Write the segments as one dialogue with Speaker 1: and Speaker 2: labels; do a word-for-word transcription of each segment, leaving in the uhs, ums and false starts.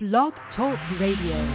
Speaker 1: Blog Talk Radio.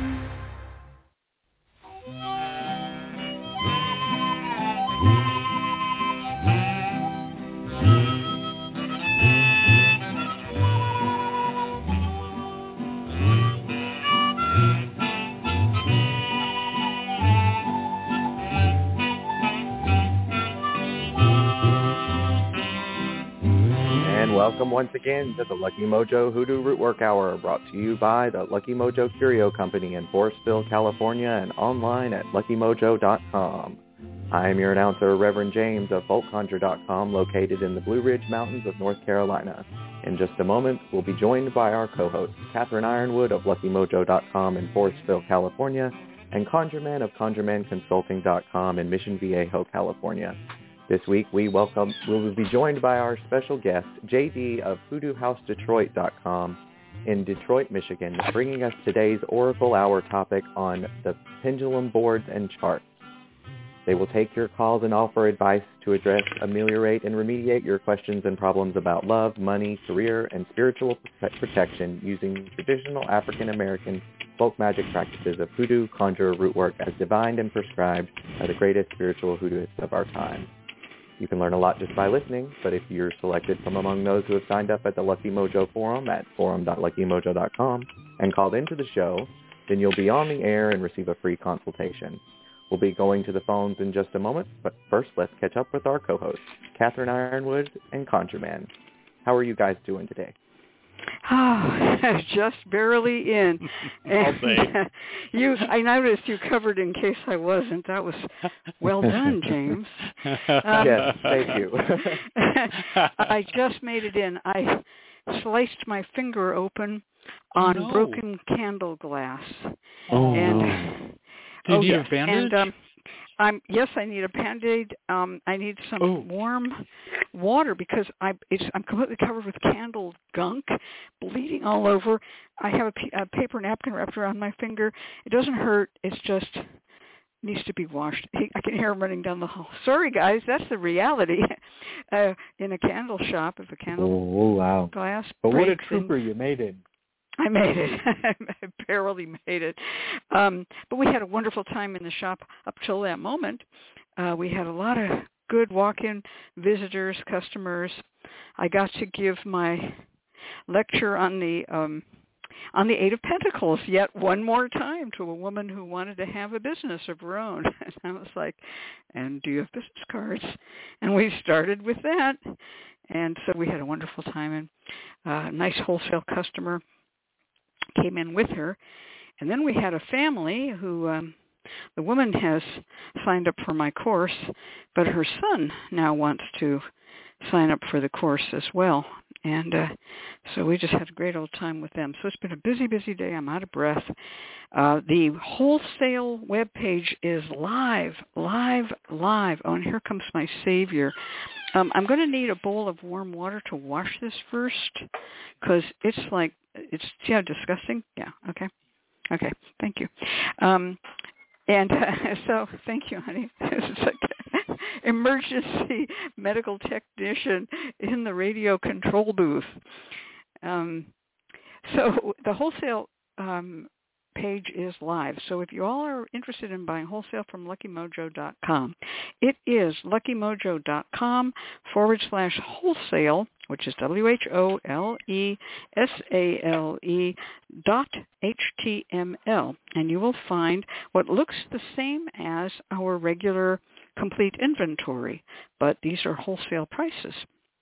Speaker 2: Welcome once again to the Lucky Mojo Hoodoo Rootwork Hour, brought to you by the Lucky Mojo Curio Company in Forestville, California, and online at lucky mojo dot com. I am your announcer, Reverend James of folk conjure dot com, located in the Blue Ridge Mountains of North Carolina. In just a moment, we'll be joined by our co-hosts, Catherine Ironwood of lucky mojo dot com in Forestville, California, and ConjureMan of conjure man consulting dot com in Mission Viejo, California. This week, we welcome, we will be joined by our special guest, J D of hoodoo house detroit dot com in Detroit, Michigan, bringing us today's Oracle Hour topic on the pendulum boards and charts. They will take your calls and offer advice to address, ameliorate, and remediate your questions and problems about love, money, career, and spiritual protection using traditional African-American folk magic practices of hoodoo, conjure, rootwork as divined and prescribed by the greatest spiritual hoodooists of our time. You can learn a lot just by listening, but if you're selected from among those who have signed up at the Lucky Mojo Forum at forum dot lucky mojo dot com and called into the show, then you'll be on the air and receive a free consultation. We'll be going to the phones in just a moment, but first let's catch up with our co-hosts, Catherine Ironwood and ConjureMan. How are you guys doing today?
Speaker 3: Oh, just barely in. And uh, you, I noticed you covered in case I wasn't. That was well done, James. Um,
Speaker 2: yes, thank you.
Speaker 3: I just made it in. I sliced my finger open on
Speaker 4: oh, no.
Speaker 3: broken candle glass.
Speaker 4: Oh,
Speaker 3: and,
Speaker 4: no. Do you
Speaker 3: oh,
Speaker 4: need
Speaker 3: yes.
Speaker 4: a bandage?
Speaker 3: And, um, I'm, yes, I need a Band-Aid. Um, I need some
Speaker 4: oh.
Speaker 3: warm water because I, it's, I'm completely covered with candle gunk, bleeding all over. I have a, p- a paper napkin wrapped around my finger. It doesn't hurt. It's just needs to be washed. I can hear him running down the hall. Sorry, guys, that's the reality uh, in a candle shop. If a candle
Speaker 5: oh, wow.
Speaker 3: glass
Speaker 5: But
Speaker 3: breaks,
Speaker 5: what a trooper you made it.
Speaker 3: I made it. I barely made it. Um, but we had a wonderful time in the shop up till that moment. Uh, we had a lot of good walk-in visitors, customers. I got to give my lecture on the um, on the Eight of Pentacles yet one more time to a woman who wanted to have a business of her own. And I was like, and do you have business cards? And we started with that. And so we had a wonderful time. And a uh, nice wholesale customer came in with her. And then we had a family who, um, the woman has signed up for my course, but her son now wants to sign up for the course as well. And uh, so we just had a great old time with them. So it's been a busy, busy day. I'm out of breath. Uh, the wholesale webpage is live, live, live. Oh, and here comes my savior. Um, I'm going to need a bowl of warm water to wash this first because it's like, it's, see how disgusting? Yeah, okay. Okay, thank you. Um, and uh, so, thank you, honey. It's like emergency medical technician in the radio control booth. Um, so the wholesale um, page is live. So if you all are interested in buying wholesale from lucky mojo dot com, it is lucky mojo dot com forward slash wholesale, which is W H O L E S A L E dot H T M L. And you will find what looks the same as our regular complete inventory, but these are wholesale prices.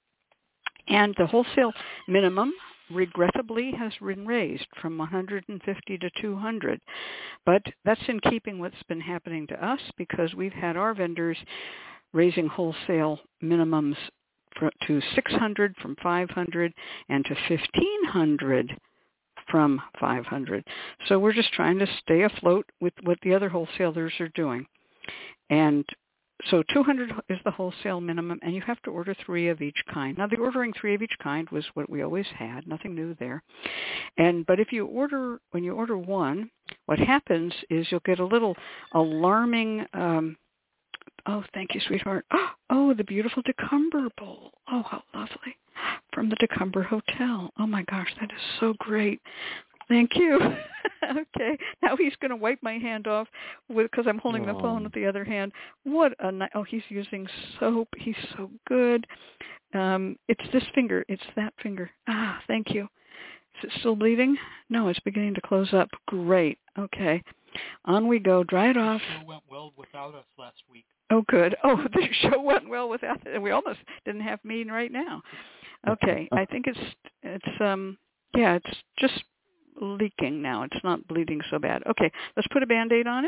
Speaker 3: And the wholesale minimum, regrettably, has been raised from one hundred fifty to two hundred. But that's in keeping with what's been happening to us because we've had our vendors raising wholesale minimums for, to six hundred from five hundred and to fifteen hundred from five hundred. So we're just trying to stay afloat with what the other wholesalers are doing. And so two hundred is the wholesale minimum, and you have to order three of each kind. Now, the ordering three of each kind was what we always had, nothing new there. And but if you order, when you order one, what happens is you'll get a little alarming, um, oh, thank you, sweetheart. Oh, the beautiful Decumber bowl. Oh, how lovely. From the Decumber Hotel. Oh, my gosh, that is so great. Thank you. Okay. Now he's going to wipe my hand off with because I'm holding
Speaker 2: oh.
Speaker 3: the phone with the other hand. What a ni- oh, he's using soap. He's so good. Um, it's this finger. It's that finger. Ah, thank you. Is it still bleeding? No, it's beginning to close up. Great. Okay. On we go. Dry it off.
Speaker 4: The show went well without us last week.
Speaker 3: Oh, good. Oh, the show went well without it. We almost didn't have me right now. Okay. I think it's it's um yeah, it's just leaking now. It's not bleeding so bad. Okay, let's put a Band-Aid on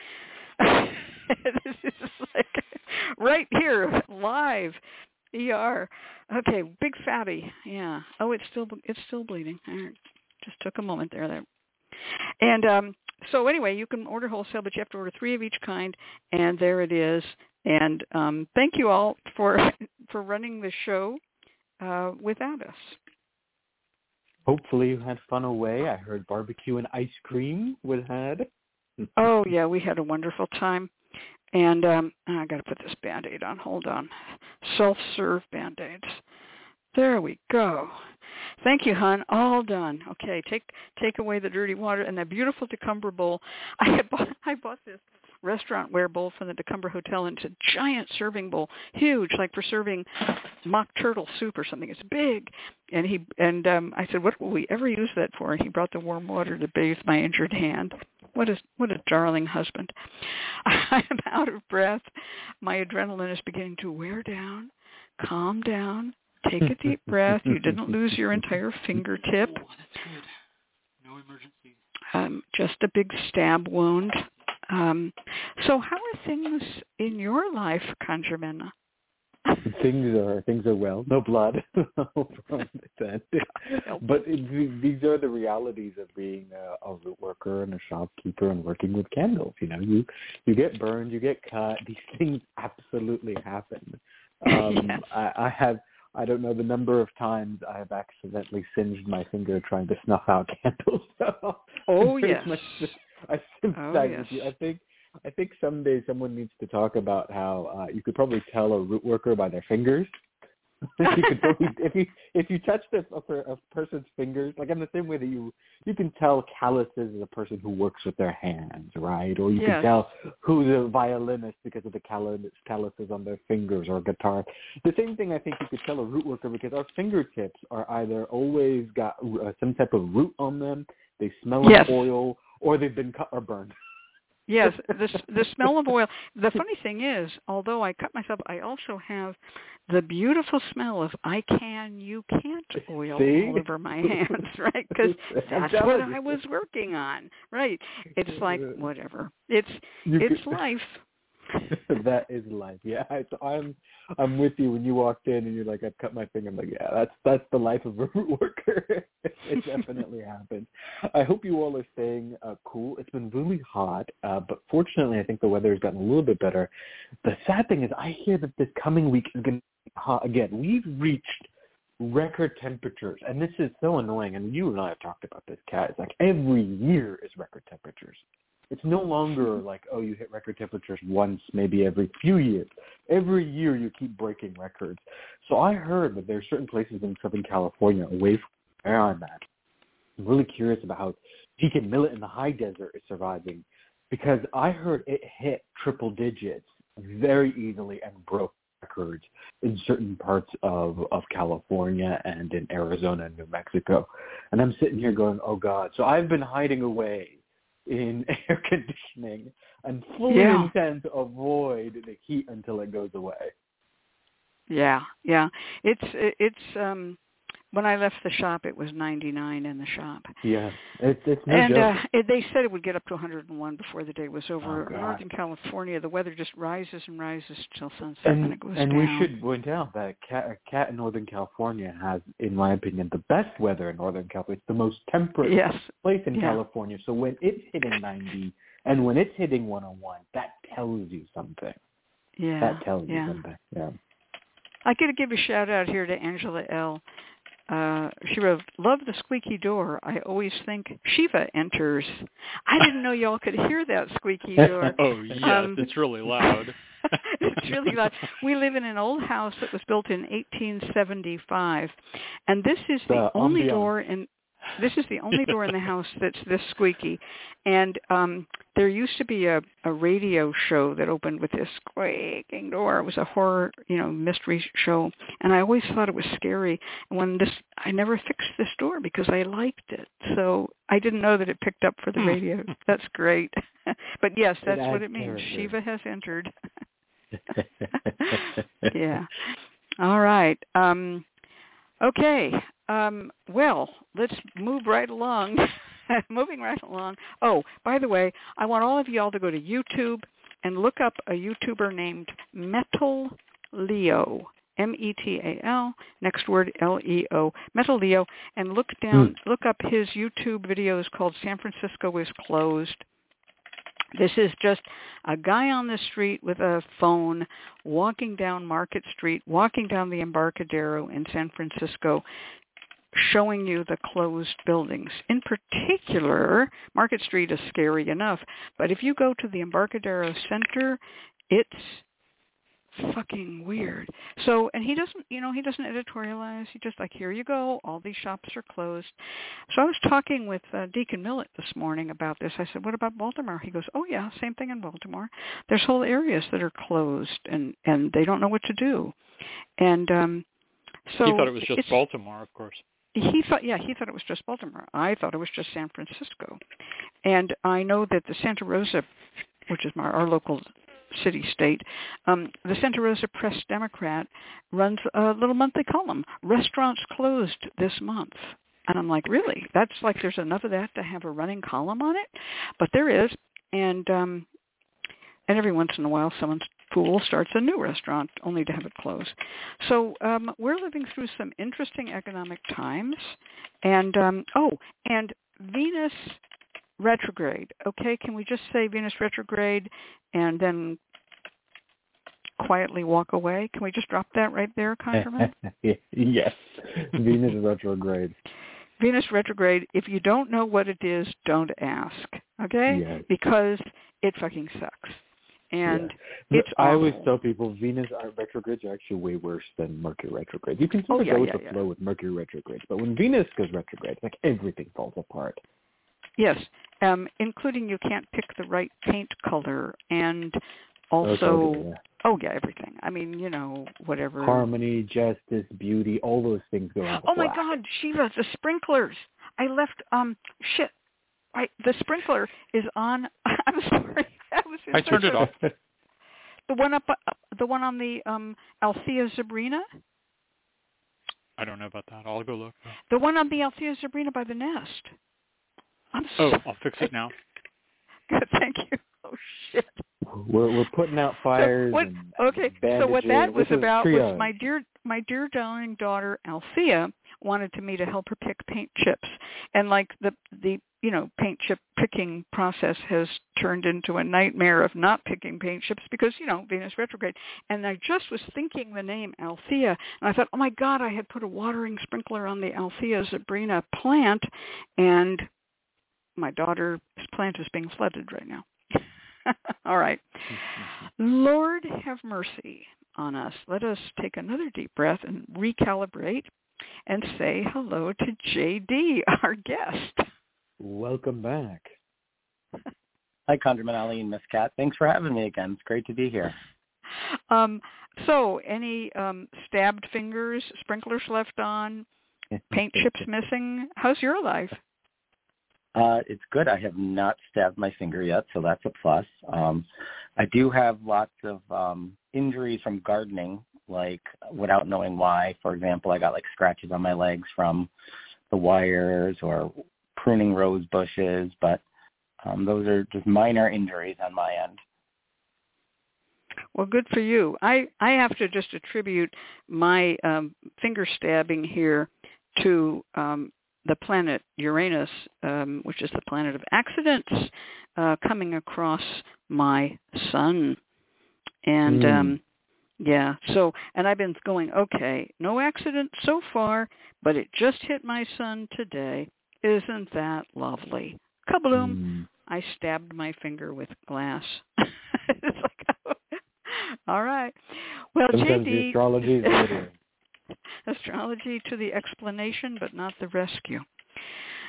Speaker 3: it. This is like right here, live, E R. Okay, big fatty. Yeah. Oh, it's still it's still bleeding. Just took a moment there. There. And um, so anyway, you can order wholesale, but you have to order three of each kind, and there it is. And um, thank you all for for running the show uh, without us.
Speaker 2: Hopefully you had fun away. I heard barbecue and ice cream was had.
Speaker 3: Oh, yeah, we had a wonderful time. And um, I got to put this Band-Aid on. Hold on. Self-serve Band-Aids. There we go. Thank you, hon. All done. Okay, take take away the dirty water and that beautiful Tecumber bowl. I had bought, I bought this restaurant-ware bowl from the Tecumber Hotel, and it's a giant serving bowl, huge, like for serving mock turtle soup or something. It's big. And he and um, I said, what will we ever use that for? And he brought the warm water to bathe my injured hand. What a what a darling husband. I am out of breath. My adrenaline is beginning to wear down. Calm down. Take a deep breath. You didn't lose your entire fingertip.
Speaker 4: Oh, that's good. No emergency.
Speaker 3: Um, just a big stab wound. Um, so how are things in your life, ConjureMan?
Speaker 2: Things are things are well. No blood from that. But it, these are the realities of being a, a root worker and a shopkeeper and working with candles. You know, you you get burned, you get cut. These things absolutely happen. Um,
Speaker 3: Yes.
Speaker 2: I, I have. I don't know the number of times I have accidentally singed my finger trying to snuff out candles. So
Speaker 3: Oh, yes.
Speaker 2: much, I sympathize
Speaker 3: Oh, yes.
Speaker 2: with you. I think I think someday someone needs to talk about how uh, you could probably tell a root worker by their fingers. you could probably, if you if you touch the, a, a person's fingers, like in the same way that you you can tell calluses is a person who works with their hands, right? Or you
Speaker 3: Yes.
Speaker 2: can tell who's a violinist because of the callus, calluses on their fingers, or guitar. The same thing I think you could tell a root worker because our fingertips are either always got uh, some type of root on them, they smell
Speaker 3: Yes.
Speaker 2: of oil, or they've been cut or burned.
Speaker 3: Yes, the the smell of oil. The funny thing is, although I cut myself, I also have the beautiful smell of I can, you can't oil
Speaker 2: See?
Speaker 3: all over my hands, right? Because that's what I was working on, right? It's like whatever. It's
Speaker 2: You
Speaker 3: it's
Speaker 2: could-
Speaker 3: life.
Speaker 2: That is life. Yeah, I, so I'm I'm with you when you walked in and you're like, I've cut my finger. I'm like, yeah, that's that's the life of a root worker. It definitely happens. I hope you all are staying uh, cool. It's been really hot, uh, but fortunately, I think the weather has gotten a little bit better. The sad thing is, I hear that this coming week is going to be hot again. We've reached record temperatures, and this is so annoying. And you and I have talked about this, Kat. It's like every year is record temperatures. It's no longer like, oh, you hit record temperatures once, maybe every few years. Every year you keep breaking records. So I heard that there are certain places in Southern California away from where I'm at. I'm really curious about how Deacon Millet in the high desert is surviving because I heard it hit triple digits very easily and broke records in certain parts of, of California and in Arizona and New Mexico. And I'm sitting here going, oh, God. So I've been hiding away in air conditioning and fully
Speaker 3: Yeah.
Speaker 2: intend to avoid the heat until it goes away.
Speaker 3: Yeah, yeah. It's it's um when I left the shop, it was ninety-nine in the shop.
Speaker 2: Yeah, it's it's no
Speaker 3: And
Speaker 2: joke.
Speaker 3: uh, it, they said it would get up to one hundred one before the day was over.
Speaker 2: Oh, God.
Speaker 3: Northern California, the weather just rises and rises till sunset, and,
Speaker 2: And,
Speaker 3: it goes
Speaker 2: and
Speaker 3: down.
Speaker 2: we should point out that Cat, Cat in Northern California has, in my opinion, the best weather in Northern California. It's the most temperate
Speaker 3: Yes.
Speaker 2: place in
Speaker 3: Yeah.
Speaker 2: California. So when it's hitting ninety and when it's hitting one oh one, that tells you something.
Speaker 3: Yeah.
Speaker 2: That tells
Speaker 3: yeah.
Speaker 2: you something. Yeah.
Speaker 3: I got to give a shout out here to Angela L. Uh, she wrote, love the squeaky door. I always think Shiva enters. I didn't know y'all could hear that squeaky door.
Speaker 4: Oh, yes,
Speaker 3: Um,
Speaker 4: it's really loud.
Speaker 3: It's really loud. We live in an old house that was built in eighteen seventy-five, and this is the
Speaker 2: The
Speaker 3: only
Speaker 2: ambiance.
Speaker 3: door in This is the only door in the house that's this squeaky. And um, there used to be a, a radio show that opened with this squeaking door. It was a horror, you know, mystery show. And I always thought it was scary. And when this, I never fixed this door because I liked it. So I didn't know that it picked up for the radio. That's great. But yes, that's
Speaker 5: it
Speaker 3: what it means.
Speaker 5: character.
Speaker 3: Shiva has entered. Yeah. All right. Um, okay. Um, well, let's move right along. Moving right along. Oh, by the way, I want all of y'all to go to YouTube and look up a YouTuber named Metal Leo. M E T A L, next word L E O, Metal Leo, and look down, mm. look up his YouTube videos called San Francisco is Closed. This is just a guy on the street with a phone walking down Market Street, walking down the Embarcadero in San Francisco, showing you the closed buildings. In particular, Market Street is scary enough, but if you go to the Embarcadero Center, it's fucking weird. So, and he doesn't, you know, he doesn't editorialize. He just like, here you go, all these shops are closed. So I was talking with uh, Deacon Millett this morning about this. I said, what about Baltimore? He goes, oh yeah, same thing in Baltimore. There's whole areas that are closed and, and they don't know what to do. And um, so...
Speaker 4: He thought it was just Baltimore, of course.
Speaker 3: He thought, yeah, he thought it was just Baltimore. I thought it was just San Francisco. And I know that the Santa Rosa, which is my, our local city-state, um, the Santa Rosa Press-Democrat runs a little monthly column, Restaurants Closed This Month. And I'm like, really? That's like there's enough of that to have a running column on it? But there is. And um, and every once in a while someone's fool starts a new restaurant only to have it close. So um, we're living through some interesting economic times. And, um, oh, and Venus retrograde. Okay, can we just say Venus retrograde and then quietly walk away? Can we just drop that right there, Conjurman?
Speaker 5: Yes, Venus retrograde.
Speaker 3: Venus retrograde, if you don't know what it is, don't ask, okay?
Speaker 5: Yes.
Speaker 3: Because it fucking sucks. And
Speaker 5: yeah.
Speaker 3: it's
Speaker 5: I
Speaker 3: awful.
Speaker 5: always tell people Venus retrogrades are actually way worse than Mercury retrogrades. You can sort
Speaker 3: oh,
Speaker 5: of
Speaker 3: yeah,
Speaker 5: go with
Speaker 3: yeah,
Speaker 5: the
Speaker 3: yeah.
Speaker 5: flow with Mercury retrogrades, but when Venus goes retrograde, like everything falls apart.
Speaker 3: Yes, um, including you can't pick the right paint color, and also,
Speaker 5: oh, okay, yeah.
Speaker 3: oh yeah, everything. I mean, you know, whatever.
Speaker 5: Harmony, justice, beauty, all those things go out.
Speaker 3: Oh my God, Shiva, the sprinklers! I left. Um, shit. Right, the sprinkler is on. I'm sorry. I, was
Speaker 4: I turned it off.
Speaker 3: The one up, uh, the one on the um, Althea Zabrina.
Speaker 4: I don't know about that. I'll go look.
Speaker 3: The one on the Althea Zabrina by the Nest. I'm
Speaker 4: oh,
Speaker 3: sorry.
Speaker 4: I'll fix it now.
Speaker 3: Good, thank you. Oh shit.
Speaker 5: We're we're putting out fires.
Speaker 3: So what,
Speaker 5: and
Speaker 3: okay, so what that was
Speaker 5: this
Speaker 3: about
Speaker 5: triage.
Speaker 3: was my dear my dear darling daughter Althea wanted to me to help her pick paint chips, and like the the you know paint chip picking process has turned into a nightmare of not picking paint chips because you know Venus retrograde. And I just was thinking the name Althea, and I thought, oh my God, I had put a watering sprinkler on the Althea Zabrina plant, and my daughter's plant is being flooded right now. All right. Lord have mercy on us. Let us take another deep breath and recalibrate and say hello to J D, our guest.
Speaker 5: Welcome back.
Speaker 6: Hi, Conjurman Ali and Miss Cat. Thanks for having me again. It's great to be here.
Speaker 3: Um, so any um, stabbed fingers, sprinklers left on, paint chips missing? How's your life?
Speaker 6: Uh, it's good. I have not stabbed my finger yet, so that's a plus. Um, I do have lots of um, injuries from gardening, like without knowing why. For example, I got like scratches on my legs from the wires or pruning rose bushes, but um, those are just minor injuries on my end.
Speaker 3: Well, good for you. I, I have to just attribute my um, finger stabbing here to um, the planet Uranus, um, which is the planet of accidents, uh, coming across my sun. And,
Speaker 5: mm.
Speaker 3: um, yeah, so, and I've been going, okay, no accident so far, but it just hit my sun today. Isn't that lovely? Kabloom.
Speaker 5: Mm.
Speaker 3: I stabbed my finger with glass. It's like, all right. Well,
Speaker 5: Sometimes
Speaker 3: J D,
Speaker 5: the astrology is better.
Speaker 3: Astrology to the explanation, but not the rescue.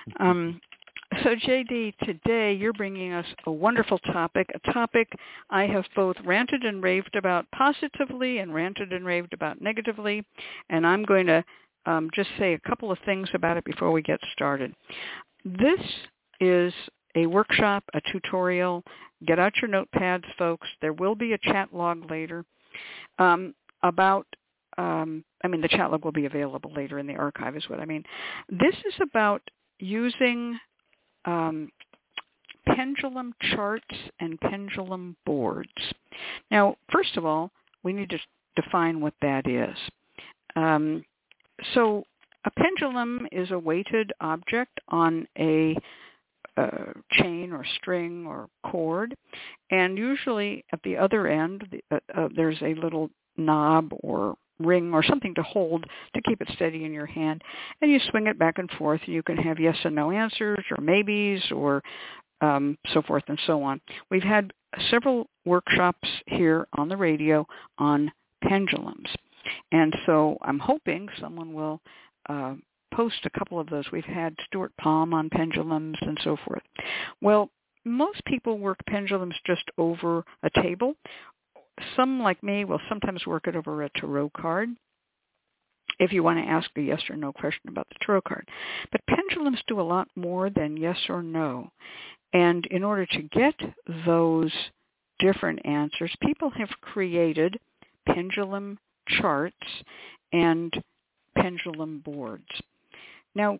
Speaker 3: Um, so, J D, today you're bringing us a wonderful topic, a topic I have both ranted and raved about positively and ranted and raved about negatively, and I'm going to um, just say a couple of things about it before we get started. This is a workshop, a tutorial. Get out your notepads, folks. There will be a chat log later um, about, um, I mean, the chat log will be available later in the archive is what I mean. This is about using um, pendulum charts and pendulum boards. Now, first of all, we need to define what that is. Um, so a pendulum is a weighted object on a uh, chain or string or cord, and usually at the other end uh, uh, there's a little knob or ring or something to hold to keep it steady in your hand, and you swing it back and forth. You can have yes and no answers or maybes or um, so forth and so on. We've had several workshops here on the radio on pendulums, and so I'm hoping someone will uh, post a couple of those. We've had Stuart Palm on pendulums and so forth. Well, most people work pendulums just over a table. Some, like me, will sometimes work it over a tarot card if you want to ask a yes or no question about the tarot card. But pendulums do a lot more than yes or no. And in order to get those different answers, people have created pendulum charts and pendulum boards. Now,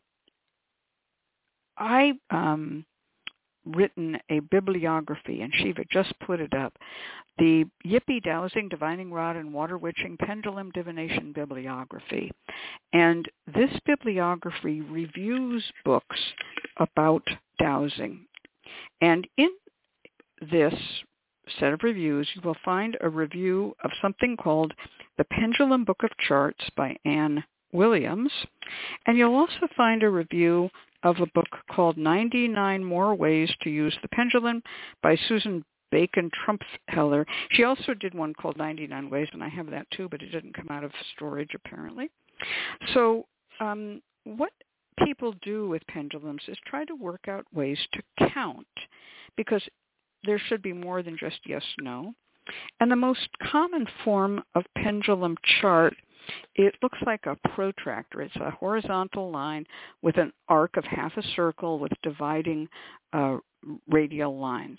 Speaker 3: I um, written a bibliography, and Shiva just put it up, the Yippee Dowsing, Divining Rod, and Water Witching Pendulum Divination Bibliography. And this bibliography reviews books about dowsing. And in this set of reviews, you will find a review of something called The Pendulum Book of Charts by Anne Williams. And you'll also find a review of a book called ninety-nine More Ways to Use the Pendulum by Susan Bacon Trumpfeller. She also did one called ninety-nine Ways, and I have that too, but it didn't come out of storage apparently. So um, what people do with pendulums is try to work out ways to count, because there should be more than just yes, no. And the most common form of pendulum chart, it looks like a protractor. It's a horizontal line with an arc of half a circle with dividing uh, radial lines.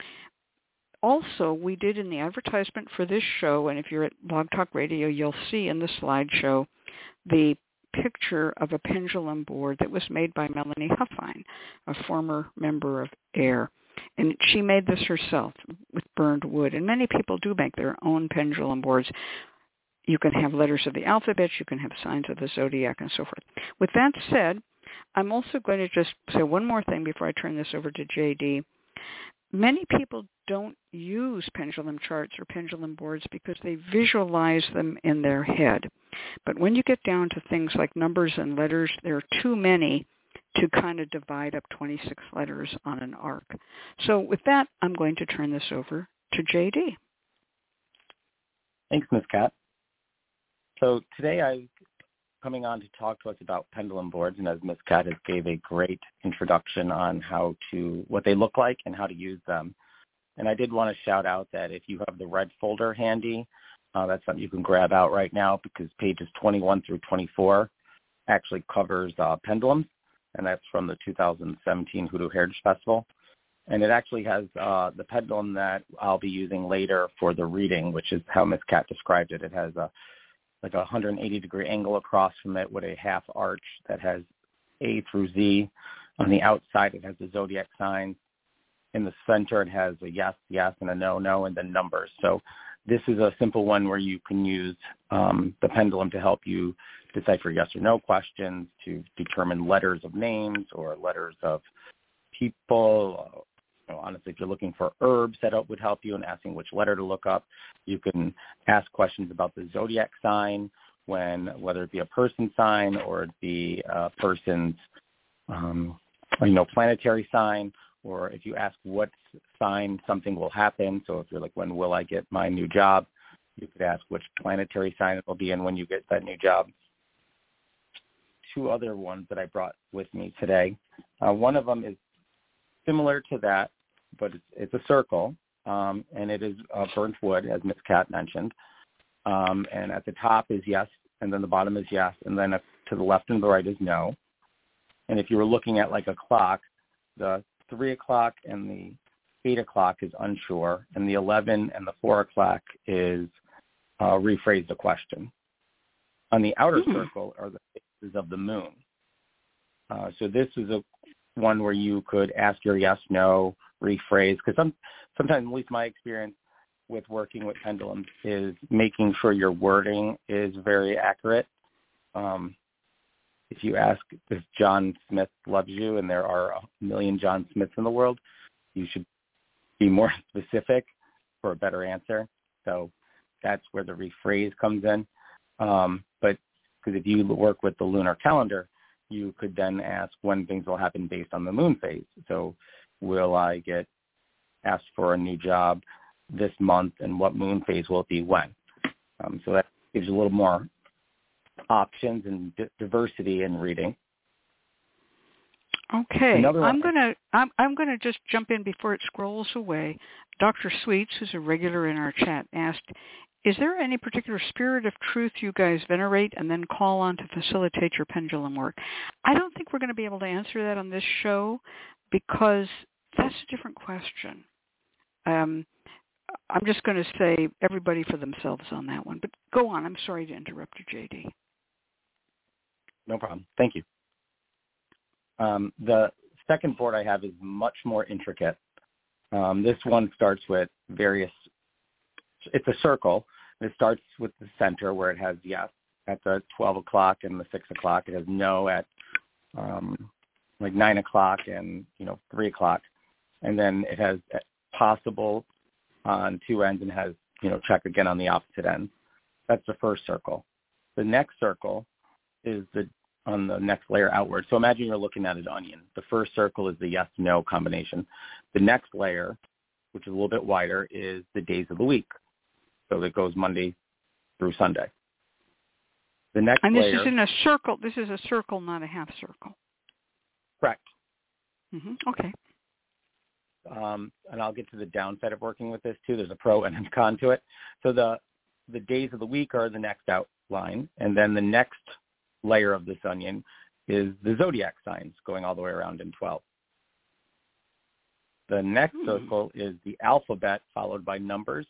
Speaker 3: Also, we did in the advertisement for this show, and if you're at Blog Talk Radio, you'll see in the slideshow the picture of a pendulum board that was made by Melanie Huffine, a former member of AIR. And she made this herself with burned wood. And many people do make their own pendulum boards. You can have letters of the alphabet. You can have signs of the zodiac and so forth. With that said, I'm also going to just say one more thing before I turn this over to J D. Many people don't use pendulum charts or pendulum boards because they visualize them in their head. But when you get down to things like numbers and letters, there are too many to kind of divide up twenty-six letters on an arc. So with that, I'm going to turn this over to J D.
Speaker 6: Thanks, Miz Kat. So today I'm coming on to talk to us about pendulum boards, and as Miz Kat has gave a great introduction on how to, what they look like and how to use them. And I did want to shout out that if you have the red folder handy, uh, that's something you can grab out right now, because pages twenty-one through twenty-four actually covers uh, pendulums, and that's from the two thousand seventeen Hoodoo Heritage Festival. And it actually has uh, the pendulum that I'll be using later for the reading, which is how Miz Kat described it. It has a like a one hundred eighty degree angle across from it with a half arch that has A through Z. On the outside, it has the zodiac signs. In the center, it has a yes, yes, and a no, no, and then numbers. So this is a simple one where you can use um, the pendulum to help you decipher yes or no questions, to determine letters of names or letters of people. You know, honestly, if you're looking for herbs, that would help you in asking which letter to look up. You can ask questions about the zodiac sign, when whether it be a person sign or it be a person's um, you know, planetary sign, or if you ask what sign something will happen. So if you're like, when will I get my new job? You could ask which planetary sign it will be in when you get that new job. two other ones that I brought with me today. Uh, one of them is similar to that, but it's, it's a circle, um, and it is uh, burnt wood, as Miz Cat mentioned. Um, and at the top is yes, and then the bottom is yes, and then to the left and the right is no. And if you were looking at like a clock, the three o'clock and the eight o'clock is unsure, and the eleven and the four o'clock is uh, rephrase the question. On the outer mm-hmm. circle are the phases of the moon. Uh, so this is a one where you could ask your yes, no, rephrase, because some, sometimes, at least my experience with working with pendulums, is making sure your wording is very accurate. Um, if you ask if John Smith loves you, and there are a million John Smiths in the world, you should be more specific for a better answer. So that's where the rephrase comes in. Um, but because if you work with the lunar calendar, you could then ask when things will happen based on the moon phase. So will I get asked for a new job this month, and what moon phase will it be when? Um, so that gives you a little more options and d- diversity in reading.
Speaker 3: Okay, I'm gonna I'm I'm gonna just jump in before it scrolls away. Doctor Sweets, who's a regular in our chat, asked, "Is there any particular spirit of truth you guys venerate and then call on to facilitate your pendulum work?" I don't think we're going to be able to answer that on this show because that's a different question. Um, I'm just going to say everybody for themselves on that one. But go on. I'm sorry to interrupt you, J D.
Speaker 6: No problem. Thank you. Um, the second board I have is much more intricate. Um, this one starts with various, it's a circle. It starts with the center where it has yes at the twelve o'clock and the six o'clock. It has no at um, like nine o'clock and, you know, three o'clock. And then it has possible on two ends and has, you know, check again on the opposite end. That's the first circle. The next circle is the on the next layer outward. So imagine you're looking at an onion. The first circle is the yes-no combination. The next layer, which is a little bit wider, is the days of the week. So it goes Monday through Sunday. The next
Speaker 3: and this
Speaker 6: layer,
Speaker 3: is in a circle. This is a circle, not a half circle.
Speaker 6: Correct.
Speaker 3: Mm-hmm. Okay.
Speaker 6: Um, and I'll get to the downside of working with this too. There's a pro and a con to it. So the the days of the week are the next outline, and then the next layer of this onion is the zodiac signs going all the way around in twelve. The next hmm. circle is the alphabet followed by numbers.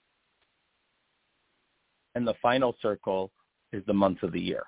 Speaker 6: And the final circle is the months of the year.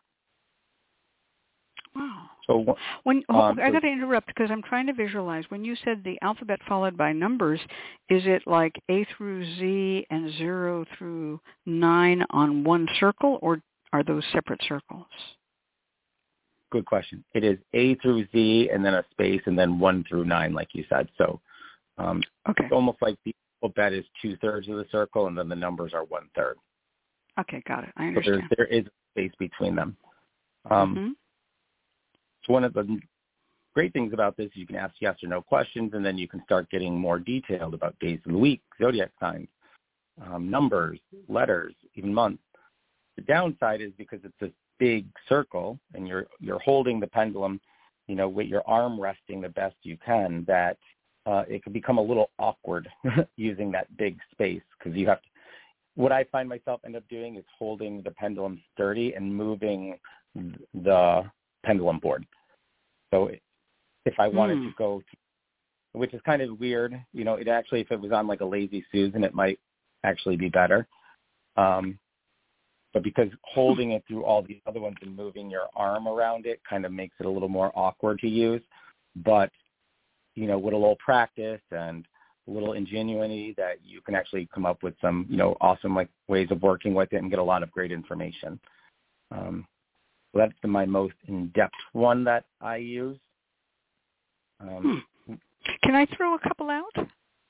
Speaker 3: Wow.
Speaker 6: So
Speaker 3: when oh,
Speaker 6: um,
Speaker 3: I got to interrupt because I'm trying to visualize. When you said the alphabet followed by numbers, is it like A through Z and zero through nine on one circle, or are those separate circles?
Speaker 6: Good question. It is A through Z and then a space and then one through nine, like you said. So um,
Speaker 3: okay.
Speaker 6: It's almost like the alphabet is two-thirds of the circle and then the numbers are one-third.
Speaker 3: Okay, got it. I understand.
Speaker 6: So there, there is a space between them. Um,
Speaker 3: mm-hmm.
Speaker 6: So one of the great things about this is you can ask yes or no questions, and then you can start getting more detailed about days of the week, zodiac signs, um, numbers, letters, even months. The downside is because it's a big circle and you're you're holding the pendulum, you know, with your arm resting the best you can, that uh, it can become a little awkward using that big space because you have to. What I find myself end up doing is holding the pendulum sturdy and moving the pendulum board. So if I wanted mm. to go, to, which is kind of weird, you know, it actually, if it was on like a Lazy Susan, it might actually be better. Um, but because holding it through all the other ones and moving your arm around it kind of makes it a little more awkward to use. But, you know, with a little practice and a little ingenuity, that you can actually come up with some, you know, awesome like ways of working with it and get a lot of great information. Um, so that's the, my most in-depth one that I use. Um,
Speaker 3: hmm. Can I throw a couple out? Is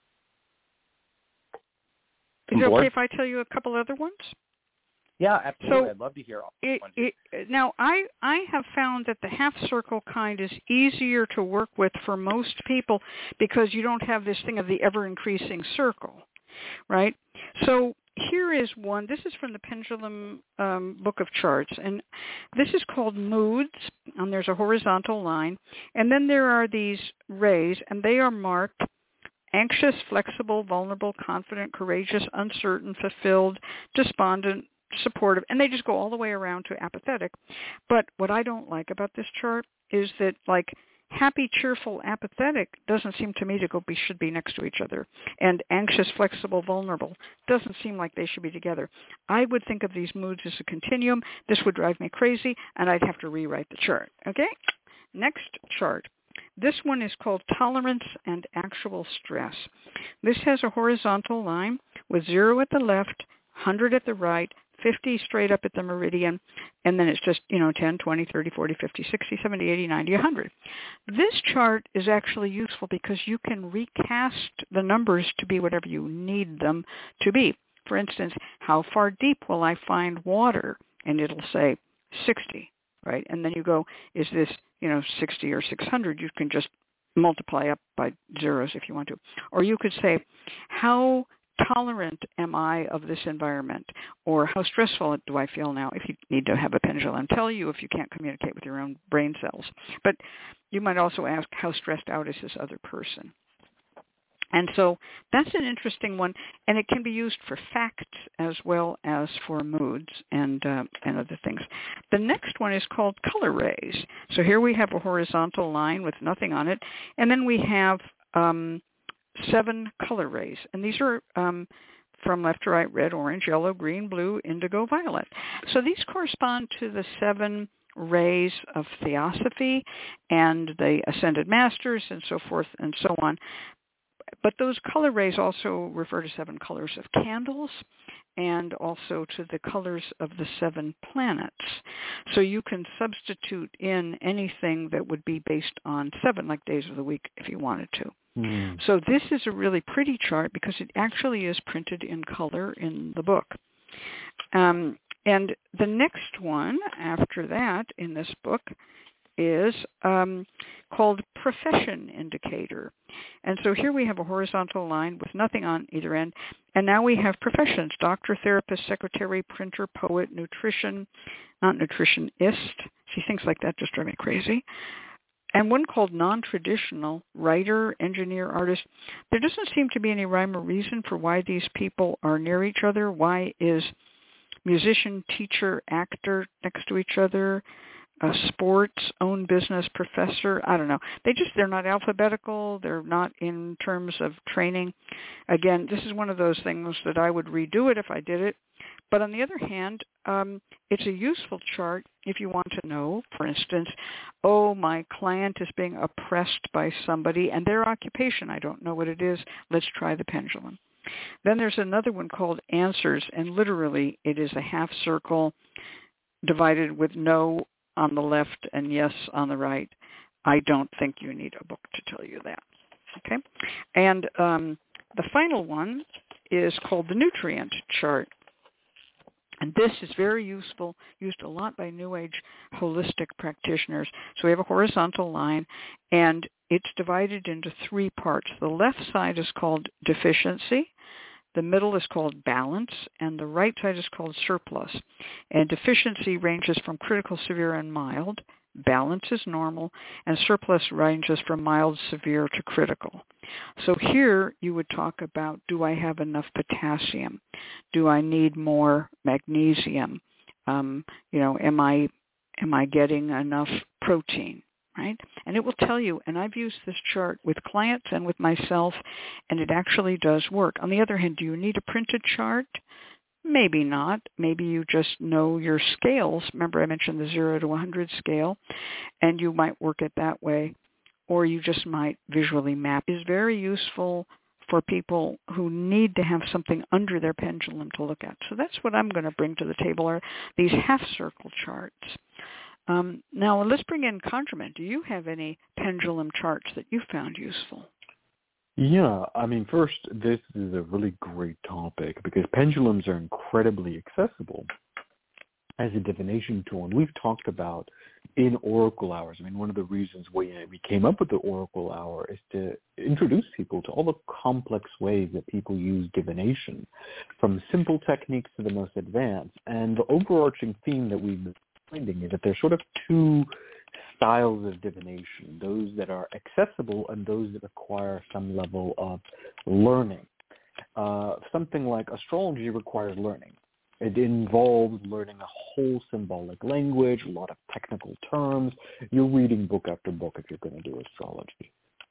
Speaker 3: it
Speaker 6: board?
Speaker 3: okay if I tell you a couple other ones?
Speaker 6: Yeah, absolutely.
Speaker 3: So
Speaker 6: I'd love to hear all
Speaker 3: it, it, now, I, I have found that the half circle kind is easier to work with for most people because you don't have this thing of the ever-increasing circle, right? So here is one. This is from the Pendulum um, Book of Charts, and this is called Moods, and there's a horizontal line, and then there are these rays, and they are marked anxious, flexible, vulnerable, confident, courageous, uncertain, fulfilled, despondent, supportive, and they just go all the way around to apathetic. But what I don't like about this chart is that, like, happy, cheerful, apathetic doesn't seem to me to go be should be next to each other, and anxious, flexible, vulnerable doesn't seem like they should be together. I would think of these moods as a continuum. This would drive me crazy, and I'd have to rewrite the chart. Okay? Next chart. This one is called Tolerance and Actual Stress. This has a horizontal line with zero at the left, one hundred at the right, fifty straight up at the meridian, and then it's just, you know, ten, twenty, thirty, forty, fifty, sixty, seventy, eighty, ninety, one hundred. This chart is actually useful because you can recast the numbers to be whatever you need them to be. For instance, how far deep will I find water? And it'll say sixty, right? And then you go, is this, you know, sixty or six hundred? You can just multiply up by zeros if you want to. Or you could say, how tolerant am I of this environment, or how stressful do I feel now, if you need to have a pendulum tell you if you can't communicate with your own brain cells. But you might also ask, how stressed out is this other person? And so that's an interesting one, and it can be used for facts as well as for moods and uh, and other things. The next one is called color rays. So here we have a horizontal line with nothing on it, and then we have um, seven color rays, and these are um, from left to right: red, orange, yellow, green, blue, indigo, violet. So these correspond to the seven rays of Theosophy and the Ascended Masters and so forth and so on. But those color rays also refer to seven colors of candles and also to the colors of the seven planets. So you can substitute in anything that would be based on seven, like days of the week, if you wanted to. Mm. So this is a really pretty chart because it actually is printed in color in the book. Um, and the next one after that in this book is um, called Profession Indicator. And so here we have a horizontal line with nothing on either end. And now we have professions: doctor, therapist, secretary, printer, poet, nutrition, not nutritionist. See, things like that just drive me crazy. And one called non-traditional: writer, engineer, artist. There doesn't seem to be any rhyme or reason for why these people are near each other. Why is musician, teacher, actor next to each other? A sports, own business, professor, I don't know. They just, they're not alphabetical. They're not in terms of training. Again, this is one of those things that I would redo it if I did it. But on the other hand, um, it's a useful chart if you want to know, for instance, oh, my client is being oppressed by somebody and their occupation, I don't know what it is. Let's try the pendulum. Then there's another one called Answers, and literally it is a half circle divided with no on the left and yes on the right. I don't think you need a book to tell you that. Okay? And um, the final one is called the Nutrient Chart. And this is very useful, used a lot by New Age holistic practitioners. So we have a horizontal line, and it's divided into three parts. The left side is called deficiency. The middle is called balance, and the right side is called surplus. And deficiency ranges from critical, severe, and mild. Balance is normal, and surplus ranges from mild, severe, to critical. So here you would talk about, do I have enough potassium? Do I need more magnesium? Um, you know, am I am I getting enough protein? Right? And it will tell you, and I've used this chart with clients and with myself, and it actually does work. On the other hand, do you need a printed chart? Maybe not. Maybe you just know your scales. Remember I mentioned the zero to one hundred scale, and you might work it that way, or you just might visually map. It's very useful for people who need to have something under their pendulum to look at. So that's what I'm going to bring to the table, are these half-circle charts. Um, now, let's bring in ConjureMan. Do you have any pendulum charts that you found useful?
Speaker 5: Yeah, I mean, first, this is a really great topic because pendulums are incredibly accessible. as a divination tool. And we've talked about in Oracle Hours. I mean, one of the reasons we, we came up with the Oracle Hour is to introduce people to all the complex ways that people use divination, from simple techniques to the most advanced. And the overarching theme that we've been finding is that there's sort of two styles of divination, those that are accessible and those that require some level of learning. Uh, something like astrology requires learning. It involves learning a whole symbolic language, a lot of technical terms. You're reading book after book if you're going to do astrology.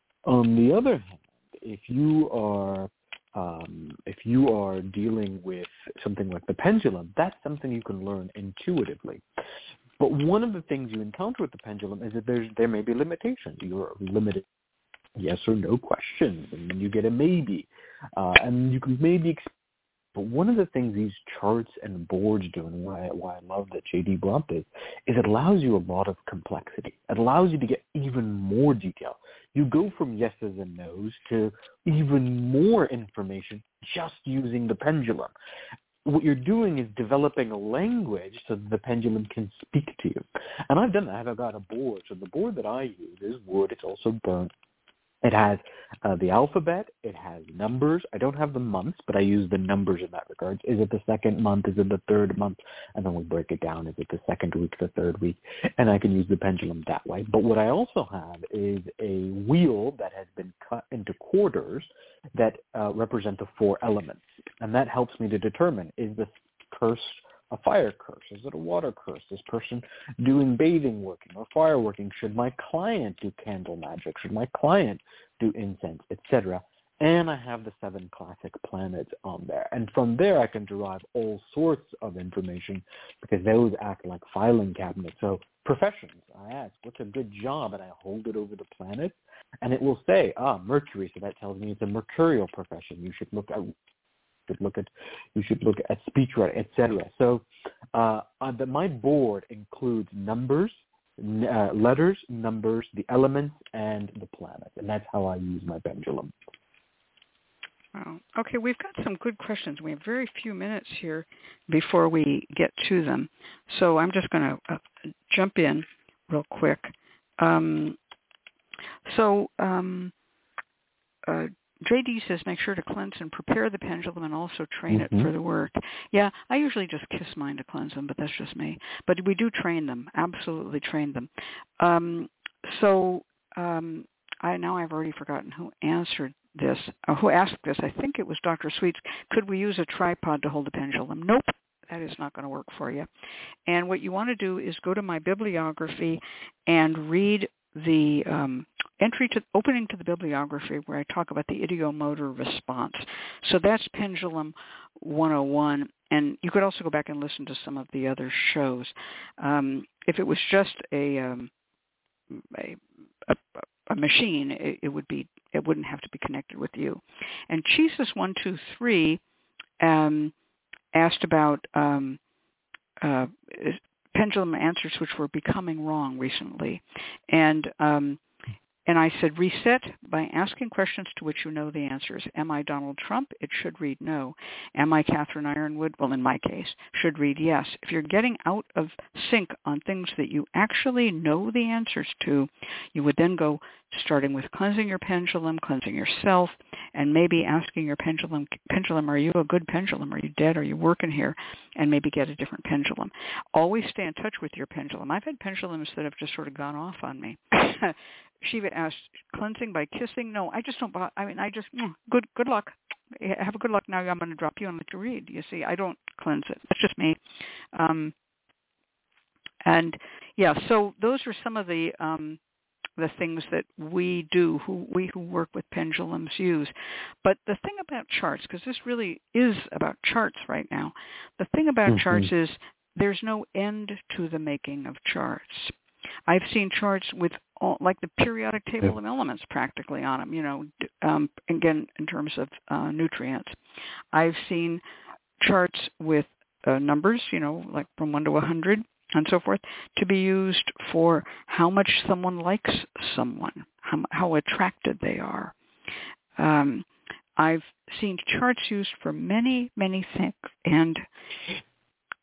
Speaker 5: On the other hand, if you are um, if you are dealing with something like the pendulum, that's something you can learn intuitively. But one of the things you encounter with the pendulum is that there's, there may be limitations. You're limited yes or no questions, and then you get a maybe. Uh, and you can maybe explain. But one of the things these charts and boards do, and why, why I love that J D brought this, is it allows you a lot of complexity. It allows you to get even more detail. You go from yeses and nos to even more information just using the pendulum. What you're doing is developing a language so that the pendulum can speak to you. And I've done that. I've got a board. So the board that I use is wood. It's also burnt. It has uh, the alphabet. It has numbers. I don't have the months, but I use the numbers in that regard. Is it the second month? Is it the third month? And then we break it down. Is it the second week, the third week? And I can use the pendulum that way. But what I also have is a wheel that has been cut into quarters that uh, represent the four elements. And that helps me to determine, is this curse a fire curse? Is it a water curse? This person doing bathing working or fire working? Should my client do candle magic? Should my client do incense, et cetera? And I have the seven classic planets on there. And from there, I can derive all sorts of information because those act like filing cabinets. So professions, I ask, what's a good job? And I hold it over the planets, and it will say, ah, Mercury. So that tells me it's a mercurial profession. You should look at should look at you should look at speech writing, et cetera. So uh, uh, the, my board includes numbers, n- uh, letters, numbers, the elements, and the planets, and that's how I use my pendulum.
Speaker 3: Wow. Okay, we've got some good questions. We have very few minutes here before we get to them, so I'm just going to uh, jump in real quick. Um, so. Um, uh, J D says, make sure to cleanse and prepare the pendulum and also train mm-hmm. it for the work. Yeah, I usually just kiss mine to cleanse them, but that's just me. But we do train them, absolutely train them. Um, so um, I now I've already forgotten who answered this, or who asked this. I think it was Doctor Sweets. Could we use a tripod to hold the pendulum? Nope. That is not going to work for you. And what you want to do is go to my bibliography and read the um, entry to opening to the bibliography where I talk about the ideomotor response. So that's Pendulum one oh one, and you could also go back and listen to some of the other shows. Um, if it was just a um, a, a, a machine, it, it would be it wouldn't have to be connected with you. And Jesus one two three um, asked about um, uh, pendulum answers which were becoming wrong recently. And um, and I said, reset by asking questions to which you know the answers. Am I Donald Trump? It should read no. Am I Catherine Ironwood? Well, in my case, should read yes. If you're getting out of sync on things that you actually know the answers to, you would then go starting with cleansing your pendulum, cleansing yourself, and maybe asking your pendulum, pendulum, are you a good pendulum? Are you dead? Are you working here? And maybe get a different pendulum. Always stay in touch with your pendulum. I've had pendulums that have just sort of gone off on me. Shiva asked, cleansing by kissing? No, I just don't, I mean, I just, mm, good good luck. Have a good luck now. I'm going to drop you and let you read. You see, I don't cleanse it. That's just me. Um, and, yeah, so those are some of the um, the things that we do, who we who work with pendulums use. But the thing about charts, because this really is about charts right now, the thing about mm-hmm. charts is there's no end to the making of charts. I've seen charts with all, like the periodic table yeah. of elements practically on them, you know, um, again, in terms of uh, nutrients. I've seen charts with uh, numbers, you know, like from one to one hundred and so forth, to be used for how much someone likes someone, how, how attracted they are. Um, I've seen charts used for many, many things, and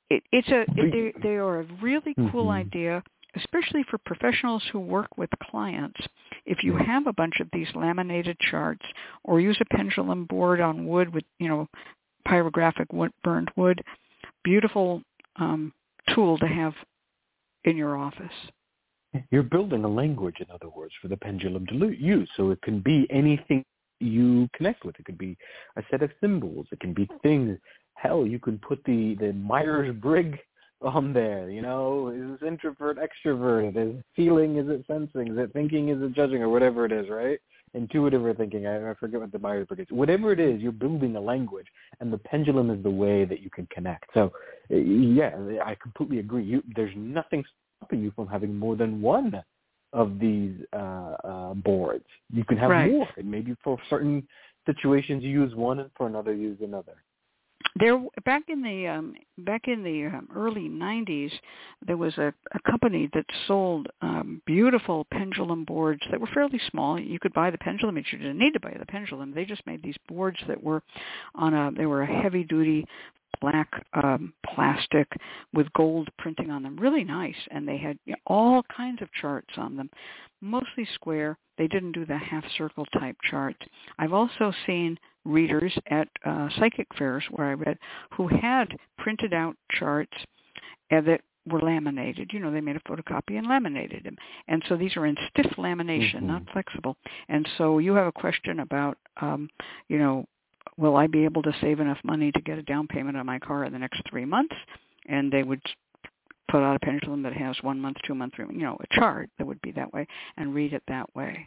Speaker 3: it, it's a it, they, they are a really cool
Speaker 5: mm-hmm.
Speaker 3: idea, especially for professionals who work with clients. If you have a bunch of these laminated charts, or use a pendulum board on wood with, you know, pyrographic wood, burned wood, beautiful um, tool to have in your office.
Speaker 5: You're building a language, in other words, for the pendulum to use. So it can be anything you connect with. It could be a set of symbols. It can be things. Hell, you can put the, the Myers-Briggs on there. You know, is this introvert, extrovert? Is it feeling? Is it sensing? Is it thinking? Is it judging? Or whatever it is, right? Intuitive or thinking. I, I forget what the Myers-Briggs is. Whatever it is, you're building a language, and the pendulum is the way that you can connect. So, yeah, I completely agree. You, there's nothing stopping you from having more than one of these uh, uh, boards. You can have
Speaker 3: right.
Speaker 5: more, and maybe for certain situations you use one, and for another you use another.
Speaker 3: There, back in the um, back in the um, early nineties, there was a, a company that sold um, beautiful pendulum boards that were fairly small. You could buy the pendulum, but you didn't need to buy the pendulum. They just made these boards that were on a they were a heavy duty black um, plastic with gold printing on them, really nice, and they had, you know, all kinds of charts on them, mostly square. They didn't do the half circle type charts. I've also seen readers at uh, psychic fairs where I read who had printed out charts uh, that were laminated. You know, they made a photocopy and laminated them. And so these are in stiff lamination, mm-hmm. not flexible. And so you have a question about, um, you know, will I be able to save enough money to get a down payment on my car in the next three months? And they would put out a pendulum that has one month, two month, three month, you know, a chart that would be that way, and read it that way.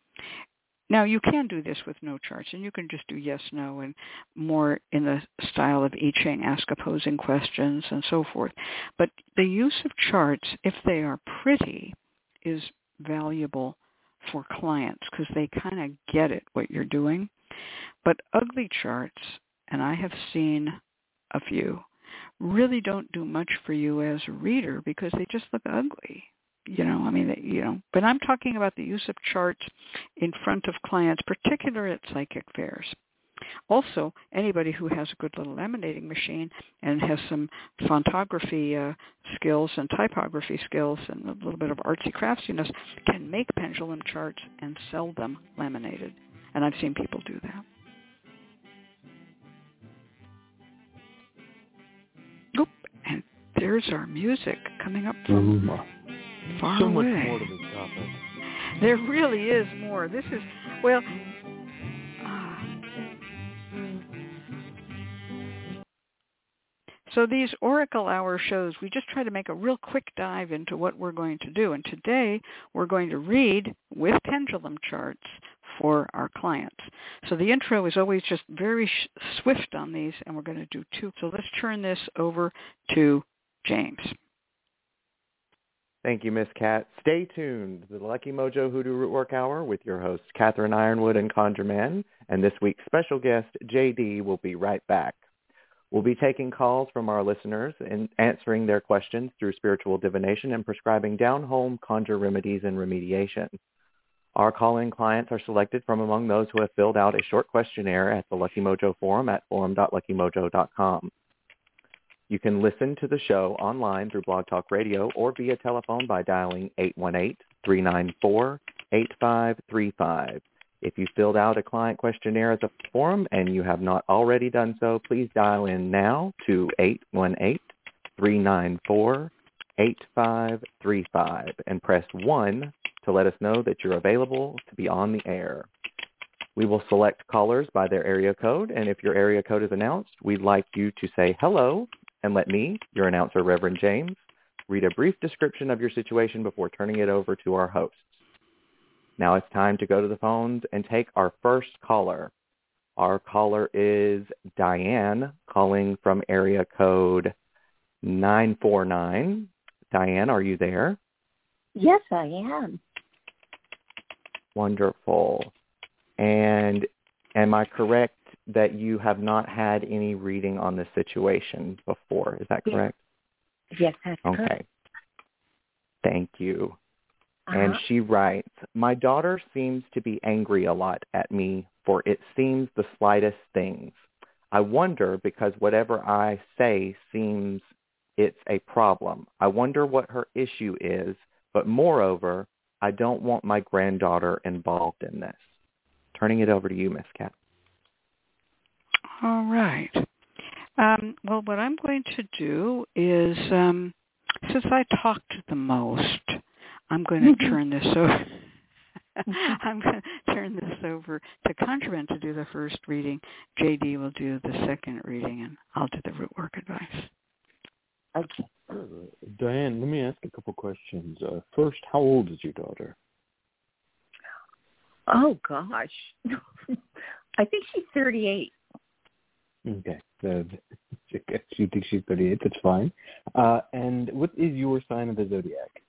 Speaker 3: Now, you can do this with no charts, and you can just do yes, no, and more in the style of I Ching, ask opposing questions, and so forth. But the use of charts, if they are pretty, is valuable for clients because they kind of get it, what you're doing. But ugly charts, and I have seen a few, really don't do much for you as a reader because they just look ugly. You know, I mean, you know, but I'm talking about the use of charts in front of clients, particularly at psychic fairs. Also, anybody who has a good little laminating machine and has some fontography uh, skills and typography skills and a little bit of artsy craftiness can make pendulum charts and sell them laminated. And I've seen people do that. Oop, and there's our music coming up from
Speaker 5: mm-hmm.
Speaker 3: far
Speaker 5: so
Speaker 3: away.
Speaker 5: So much more to this topic.
Speaker 3: There really is more. This is, well, uh, so these Oracle Hour shows, we just try to make a real quick dive into what we're going to do. And today we're going to read with pendulum charts for our clients. So the intro is always just very sh- swift on these, and we're going to do two. So let's turn this over to James.
Speaker 2: Thank you, Miss Cat. Stay tuned to the Lucky Mojo Hoodoo Rootwork Hour with your hosts, Catherine Ironwood and Conjure Man, and this week's special guest, J D, will be right back. We'll be taking calls from our listeners and answering their questions through spiritual divination and prescribing down-home conjure remedies and remediation. Our call-in clients are selected from among those who have filled out a short questionnaire at the Lucky Mojo Forum at forum dot lucky mojo dot com. You can listen to the show online through Blog Talk Radio or via telephone by dialing eight one eight, three nine four, eight five three five. If you filled out a client questionnaire at the forum and you have not already done so, please dial in now to eight one eight, three nine four, eight five three five and press one to let us know that you're available to be on the air. We will select callers by their area code, and if your area code is announced, we'd like you to say hello and let me, your announcer, Reverend James, read a brief description of your situation before turning it over to our hosts. Now it's time to go to the phones and take our first caller. Our caller is Diane, calling from area code nine four nine. Diane, are you there?
Speaker 7: Yes, I am.
Speaker 2: Wonderful. And am I correct that you have not had any reading on this situation before? Is that correct?
Speaker 7: Yes, that's
Speaker 2: okay.
Speaker 7: correct.
Speaker 2: Thank you.
Speaker 7: Uh-huh.
Speaker 2: And she writes, my daughter seems to be angry a lot at me for it seems the slightest things. I wonder because whatever I say seems it's a problem. I wonder what her issue is, but moreover, I don't want my granddaughter involved in this. Turning it over to you, Miss Cat.
Speaker 3: All right. Um, well, what I'm going to do is, um, since I talked the most, I'm going to turn this over. I'm going to turn this over to ConjureMan to do the first reading. J D will do the second reading, and I'll do the root work advice.
Speaker 7: Okay.
Speaker 5: Uh, Diane, let me ask a couple questions. Uh, first, how old is your daughter?
Speaker 7: Oh, gosh. I think she's thirty-eight.
Speaker 5: Okay. Uh, you think she's thirty-eight? That's fine. Uh, and what is your sign of the zodiac?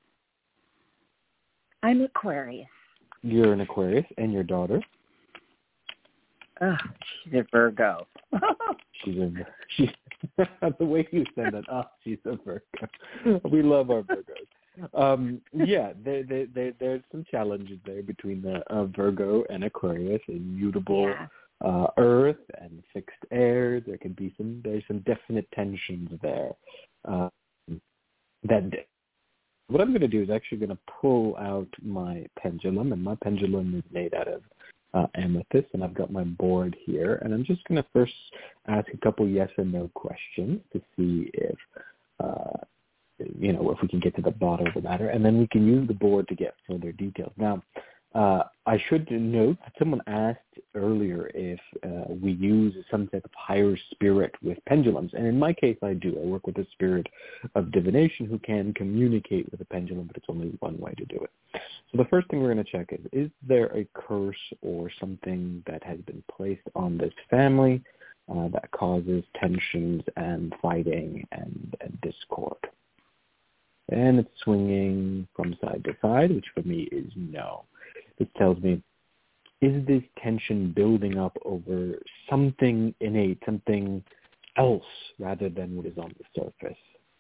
Speaker 7: I'm Aquarius.
Speaker 5: You're an Aquarius, and your daughter?
Speaker 7: Oh, she's a Virgo.
Speaker 5: She's a she. The way you said that, oh, she's a Virgo. We love our Virgos. Um, yeah, there, there, there, there's some challenges there between the uh, Virgo and Aquarius, immutable
Speaker 7: Yeah.
Speaker 5: uh, Earth and fixed air. There can be some. There's some definite tensions there. Uh, that. What I'm going to do is actually going to pull out my pendulum, and my pendulum is made out of uh, amethyst, and I've got my board here, and I'm just going to first ask a couple yes or no questions to see if, uh, you know, if we can get to the bottom of the matter, and then we can use the board to get further details. Now, uh, I should note that someone asked earlier if uh, we use some type of higher spirit with pendulums, and in my case, I do. I work with a spirit of divination who can communicate with a pendulum, but it's only one way to do it. So the first thing we're going to check is, is there a curse or something that has been placed on this family uh, that causes tensions and fighting and, and discord? And it's swinging from side to side, which for me is no. This tells me, is this tension building up over something innate, something else rather than what is on the surface?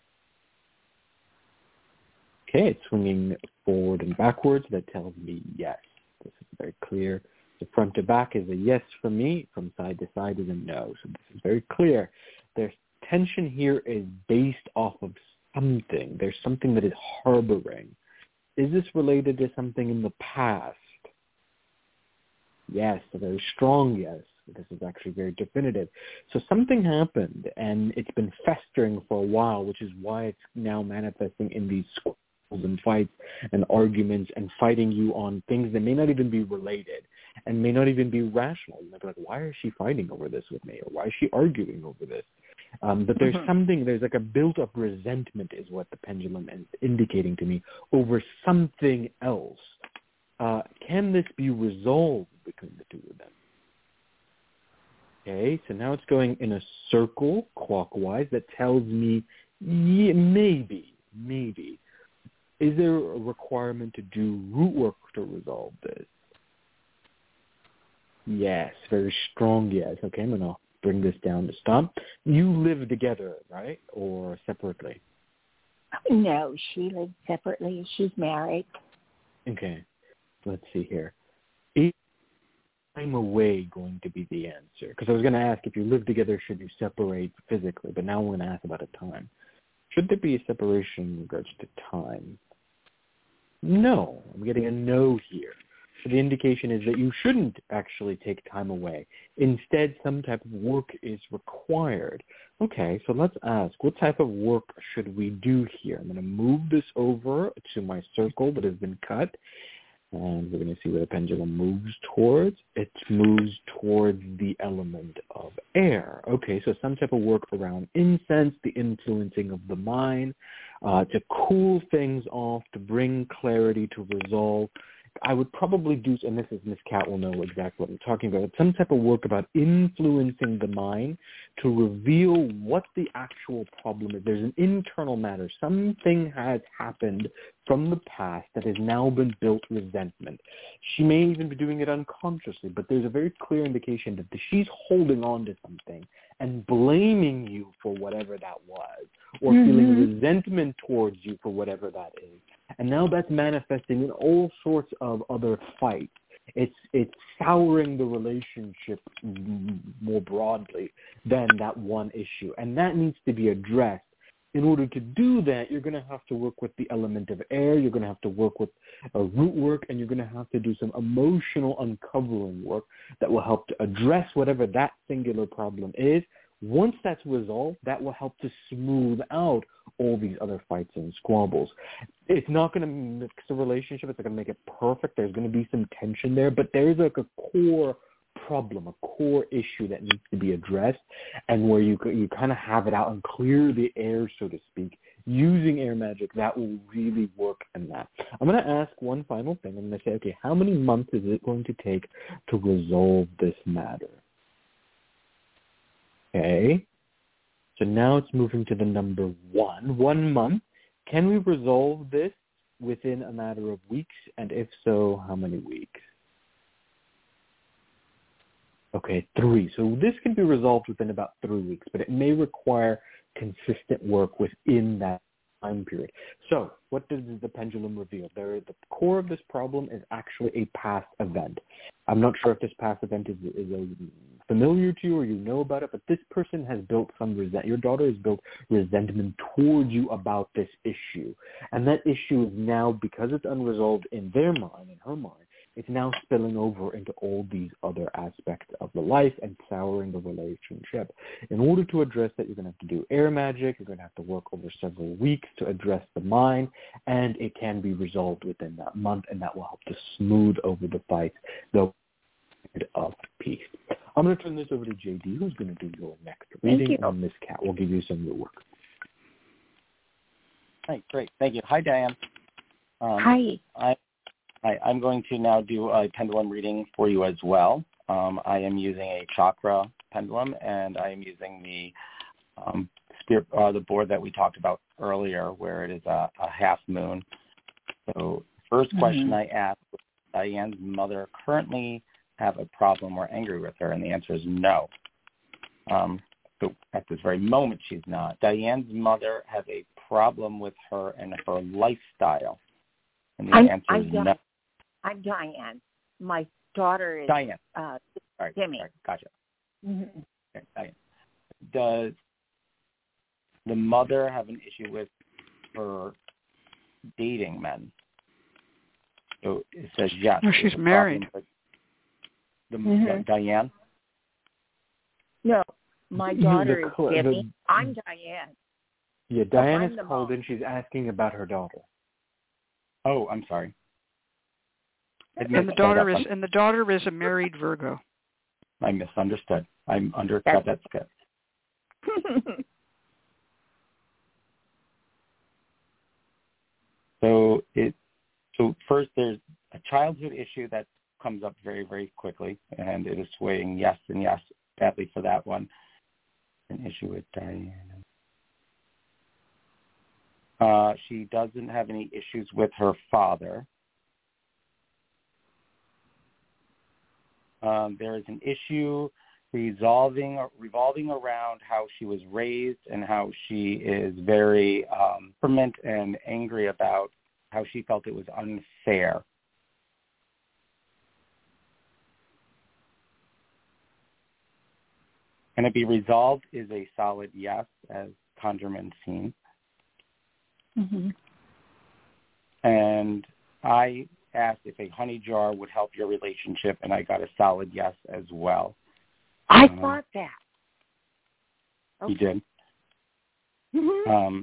Speaker 5: Okay, it's swinging forward and backwards. That tells me yes. This is very clear. The front to back is a yes for me. From side to side is a no. So this is very clear. There's tension here is based off of something. There's something that is harboring. Is this related to something in the past? Yes, a very strong yes. This is actually very definitive. So something happened, and it's been festering for a while, which is why it's now manifesting in these squabbles and fights and arguments and fighting you on things that may not even be related and may not even be rational. You might be like, why is she fighting over this with me? Or why is she arguing over this? Um, but there's mm-hmm. something, there's like a built-up resentment is what the pendulum is indicating to me over something else. Uh, can this be resolved between the two of them? Okay, so now it's going in a circle clockwise that tells me, yeah, maybe, maybe. Is there a requirement to do root work to resolve this? Yes, very strong yes. Okay, I'm going to bring this down to stop. You live together, right, or separately?
Speaker 7: No, she lives separately. She's married.
Speaker 5: Okay, let's see here. Is time away going to be the answer? Because I was going to ask if you live together, should you separate physically? But now I'm going to ask about a time. Should there be a separation in regards to time? No. I'm getting a no here. So the indication is that you shouldn't actually take time away. Instead, some type of work is required. Okay, so let's ask, what type of work should we do here? I'm going to move this over to my circle that has been cut. And we're going to see where the pendulum moves towards. It moves towards the element of air. Okay, so some type of work around incense, the influencing of the mind, uh, to cool things off, to bring clarity, to resolve. I would probably do, and this is Miss Cat will know exactly what I'm talking about, some type of work about influencing the mind to reveal what the actual problem is. There's an internal matter. Something has happened from the past that has now been built resentment. She may even be doing it unconsciously, but there's a very clear indication that she's holding on to something and blaming you for whatever that was, or mm-hmm. feeling resentment towards you for whatever that is. And now that's manifesting in all sorts of other fights. It's it's souring the relationship more broadly than that one issue. And that needs to be addressed In order to do that, you're going to have to work with the element of air, you're going to have to work with uh, root work, and you're going to have to do some emotional uncovering work that will help to address whatever that singular problem is. Once that's resolved, that will help to smooth out all these other fights and squabbles. It's not going to mix the relationship. It's not going to make it perfect. There's going to be some tension there, but there's like a core problem, a core issue that needs to be addressed, and where you you kind of have it out and clear the air, so to speak, using air magic. That will really work in that. I'm going to ask one final thing. I'm going to say, okay, how many months is it going to take to resolve this matter? Okay, so now it's moving to the number one. One month. Can we resolve this within a matter of weeks? And if so, how many weeks? Okay, three. So this can be resolved within about three weeks, but it may require consistent work within that time period. So what does the pendulum reveal? There, the core of this problem is actually a past event. I'm not sure if this past event is, is a, familiar to you or you know about it, but this person has built some resent. Your daughter has built resentment towards you about this issue. And that issue is now, because it's unresolved in their mind, in her mind, it's now spilling over into all these other aspects of the life and souring the relationship. In order to address that, you're going to have to do air magic. You're going to have to work over several weeks to address the mind, and it can be resolved within that month, and that will help to smooth over the fight, the of peace. I'm going to turn this over to J D, who's going to do your next reading, and Miss Cat will give you some new work.
Speaker 6: Hi, great. Thank you. Hi, Diane. Um,
Speaker 7: Hi.
Speaker 6: I Hi, I'm going to now do a pendulum reading for you as well. Um, I am using a chakra pendulum, and I am using the um, spirit, uh, the board that we talked about earlier, where it is a, a half moon. So, first question mm-hmm. I asked: does Diane's mother currently have a problem or angry with her? And the answer is no. Um, so, at this very moment, she's not. Diane's mother has a problem with her and her lifestyle, and the
Speaker 7: I'm,
Speaker 6: answer
Speaker 7: I'm
Speaker 6: is
Speaker 7: Di-
Speaker 6: no.
Speaker 7: I'm Diane. My daughter is
Speaker 6: Diane.
Speaker 7: Uh,
Speaker 6: Sorry,
Speaker 7: Jimmy.
Speaker 6: sorry, gotcha.
Speaker 7: Mm-hmm.
Speaker 6: Okay, Diane. Does the mother have an issue with her dating men? So it says yes.
Speaker 3: No, she's married.
Speaker 6: The,
Speaker 7: Mm-hmm.
Speaker 6: the, Diane?
Speaker 7: No, my daughter
Speaker 5: The-
Speaker 7: is Jimmy.
Speaker 5: the-
Speaker 7: I'm Diane.
Speaker 5: Yeah, Diane
Speaker 7: I'm
Speaker 5: is
Speaker 7: the
Speaker 5: called
Speaker 7: mom.
Speaker 5: in. She's asking about her daughter.
Speaker 6: Oh, I'm sorry.
Speaker 3: And the daughter is and the daughter is a married Virgo.
Speaker 6: I misunderstood. I'm undercut. That's good. So it. So first, there's a childhood issue that comes up very, very quickly, and it is swaying yes and yes badly for that one. An issue with Diane. Uh, she doesn't have any issues with her father. Um, there is an issue resolving revolving around how she was raised and how she is very um, fervent and angry about how she felt it was unfair. Can it be resolved is a solid yes, as Conjurman seen.
Speaker 7: Mm-hmm.
Speaker 6: And I asked if a honey jar would help your relationship, and I got a solid yes as well.
Speaker 7: I
Speaker 6: uh,
Speaker 7: thought that.
Speaker 6: You did.
Speaker 7: Mm-hmm.
Speaker 6: Um,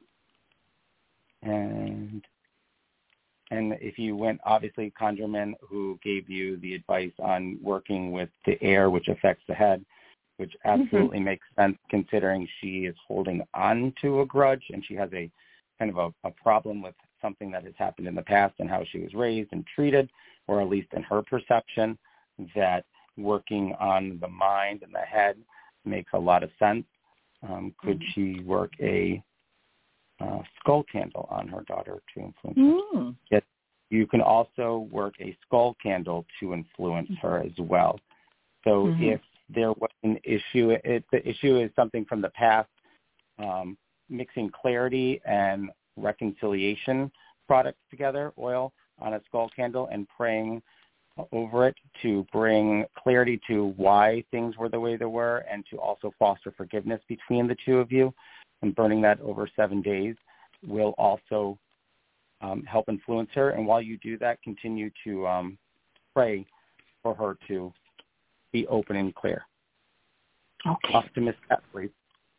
Speaker 6: and and if you went, obviously, Conjurman, who gave you the advice on working with the air, which affects the head, which absolutely mm-hmm. makes sense considering she is holding on to a grudge and she has a kind of a, a problem with something that has happened in the past and how she was raised and treated, or at least in her perception, that working on the mind and the head makes a lot of sense. Um, could mm-hmm. she work a uh, skull candle on her daughter to influence her?
Speaker 7: Mm.
Speaker 6: Yes, you can also work a skull candle to influence mm-hmm. her as well. So mm-hmm. if there was an issue, if the issue is something from the past, um, mixing clarity and reconciliation products together, oil on a skull candle, and praying over it to bring clarity to why things were the way they were and to also foster forgiveness between the two of you and burning that over seven days will also um, help influence her. And while you do that, continue to um, pray for her to be open and clear.
Speaker 7: Okay.
Speaker 6: Optimist at sleep.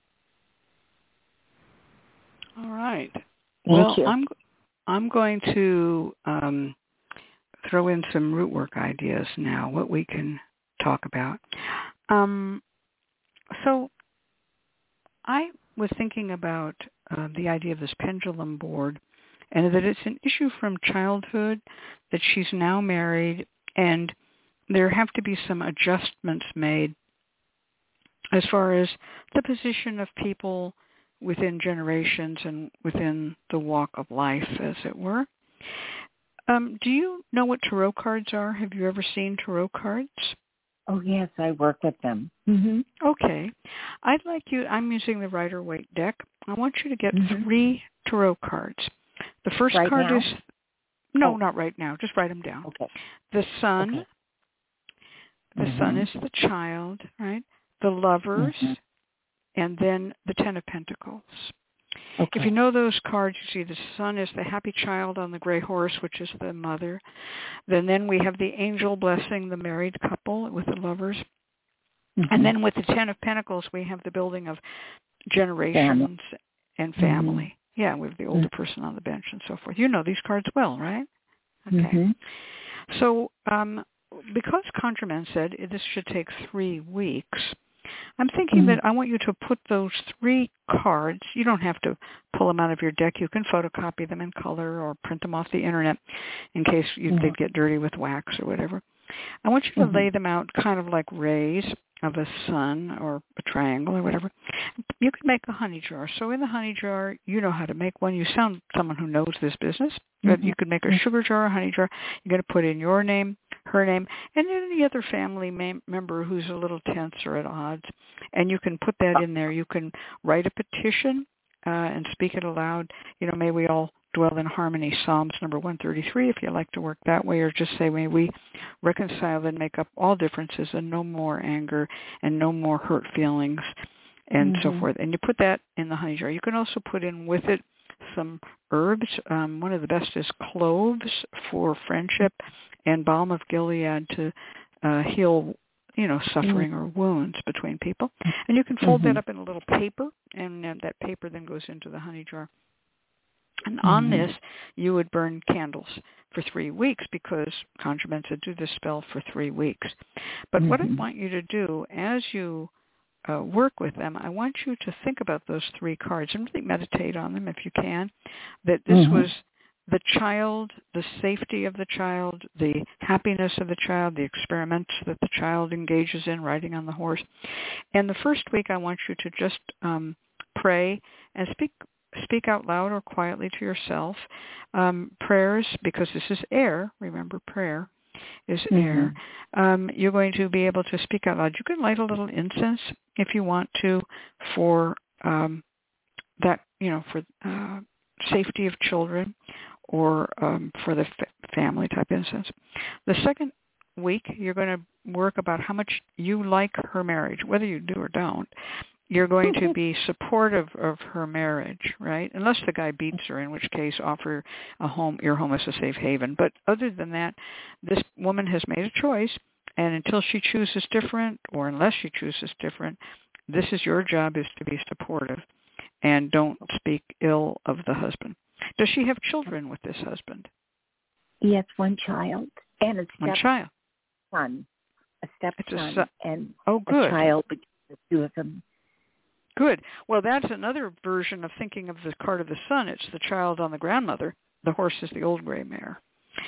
Speaker 3: All right.
Speaker 7: Thank
Speaker 3: well,
Speaker 7: you.
Speaker 3: I'm I'm going to um, throw in some root work ideas now, what we can talk about. Um, so I was thinking about uh, the idea of this pendulum board, and that it's an issue from childhood, that she's now married, and there have to be some adjustments made as far as the position of people within generations and within the walk of life, as it were. Um, do you know what tarot cards are? Have you ever seen tarot cards?
Speaker 7: Oh, yes, I work with them. Mm-hmm.
Speaker 3: Okay. I'd like you, I'm using the Rider-Waite deck. I want you to get
Speaker 7: Mhm.
Speaker 3: three tarot cards. The first
Speaker 7: Right
Speaker 3: card
Speaker 7: now?
Speaker 3: is, no,
Speaker 7: Oh.
Speaker 3: not right now. Just write them down.
Speaker 7: Okay.
Speaker 3: The sun.
Speaker 7: Okay.
Speaker 3: The
Speaker 7: Mhm.
Speaker 3: sun is the child, right? The lovers.
Speaker 7: Mhm.
Speaker 3: And then the Ten of Pentacles.
Speaker 7: Okay.
Speaker 3: If you know those cards, you see the sun is the happy child on the gray horse, which is the mother. Then then we have the angel blessing the married couple with the lovers.
Speaker 7: Mhm.
Speaker 3: And then with the Ten of Pentacles, we have the building of generations
Speaker 7: Family.
Speaker 3: and family.
Speaker 7: Mm-hmm.
Speaker 3: Yeah, with the older
Speaker 7: Mm-hmm.
Speaker 3: person on the bench and so forth. You know these cards well, right? Okay.
Speaker 7: Mhm.
Speaker 3: So um, because ConjureMan said this should take three weeks, I'm thinking
Speaker 7: Mm-hmm.
Speaker 3: that I want you to put those three cards, you don't have to pull them out of your deck. You can photocopy them in color or print them off the internet in case you,
Speaker 7: Mm-hmm.
Speaker 3: they'd get dirty with wax or whatever. I want you to
Speaker 7: Mm-hmm.
Speaker 3: lay them out kind of like rays of a sun or a triangle or whatever. You can make a honey jar. So in the honey jar, you know how to make one. You sound someone who knows this business. But
Speaker 7: Mm-hmm.
Speaker 3: you could make a sugar jar, a honey jar. You're going to put in your name, her name, and any other family mem- member who's a little tense or at odds. And you can put that in there. You can write a petition uh, and speak it aloud. You know, may we all dwell in harmony, Psalms number one thirty-three, if you like to work that way, or just say, may we reconcile and make up all differences and no more anger and no more hurt feelings and
Speaker 7: Mm-hmm.
Speaker 3: so forth. And you put that in the honey jar. You can also put in with it some herbs. Um, one of the best is cloves for friendship and balm of Gilead to uh, heal, you know, suffering
Speaker 7: Mm-hmm.
Speaker 3: or wounds between people. And you can fold
Speaker 7: Mm-hmm.
Speaker 3: that up in a little paper, and uh, that paper then goes into the honey jar. And
Speaker 7: Mm-hmm.
Speaker 3: on this, you would burn candles for three weeks because ConjureMan said do this spell for three weeks. But
Speaker 7: Mm-hmm.
Speaker 3: what I want you to do as you uh, work with them, I want you to think about those three cards and really meditate on them if you can, that this
Speaker 7: Mm-hmm.
Speaker 3: was the child, the safety of the child, the happiness of the child, the experiments that the child engages in riding on the horse. And the first week, I want you to just um, pray and speak speak out loud or quietly to yourself. Um, prayers, because this is air, remember prayer is
Speaker 7: Mm-hmm.
Speaker 3: air. Um, you're going to be able to speak out loud. You can light a little incense if you want to for um, that, you know, for uh, safety of children or um, for the f- family type incense. The second week, you're going to work about how much you like her marriage, whether you do or don't. You're going to be supportive of her marriage, right? Unless the guy beats her, in which case offer a home, your home as a safe haven. But other than that, this woman has made a choice, and until she chooses different, or unless she chooses different, this is your job, is to be supportive, and don't speak ill of the husband. Does she have children with this husband?
Speaker 7: Yes, one child and a
Speaker 3: One child.
Speaker 7: stepson, a
Speaker 3: It's a
Speaker 7: stepson,
Speaker 3: son.
Speaker 7: and
Speaker 3: Oh,
Speaker 7: a
Speaker 3: good.
Speaker 7: child between the two of them.
Speaker 3: Good. Well, that's another version of thinking of the card of the sun. It's the child on the grandmother. The horse is the old gray mare.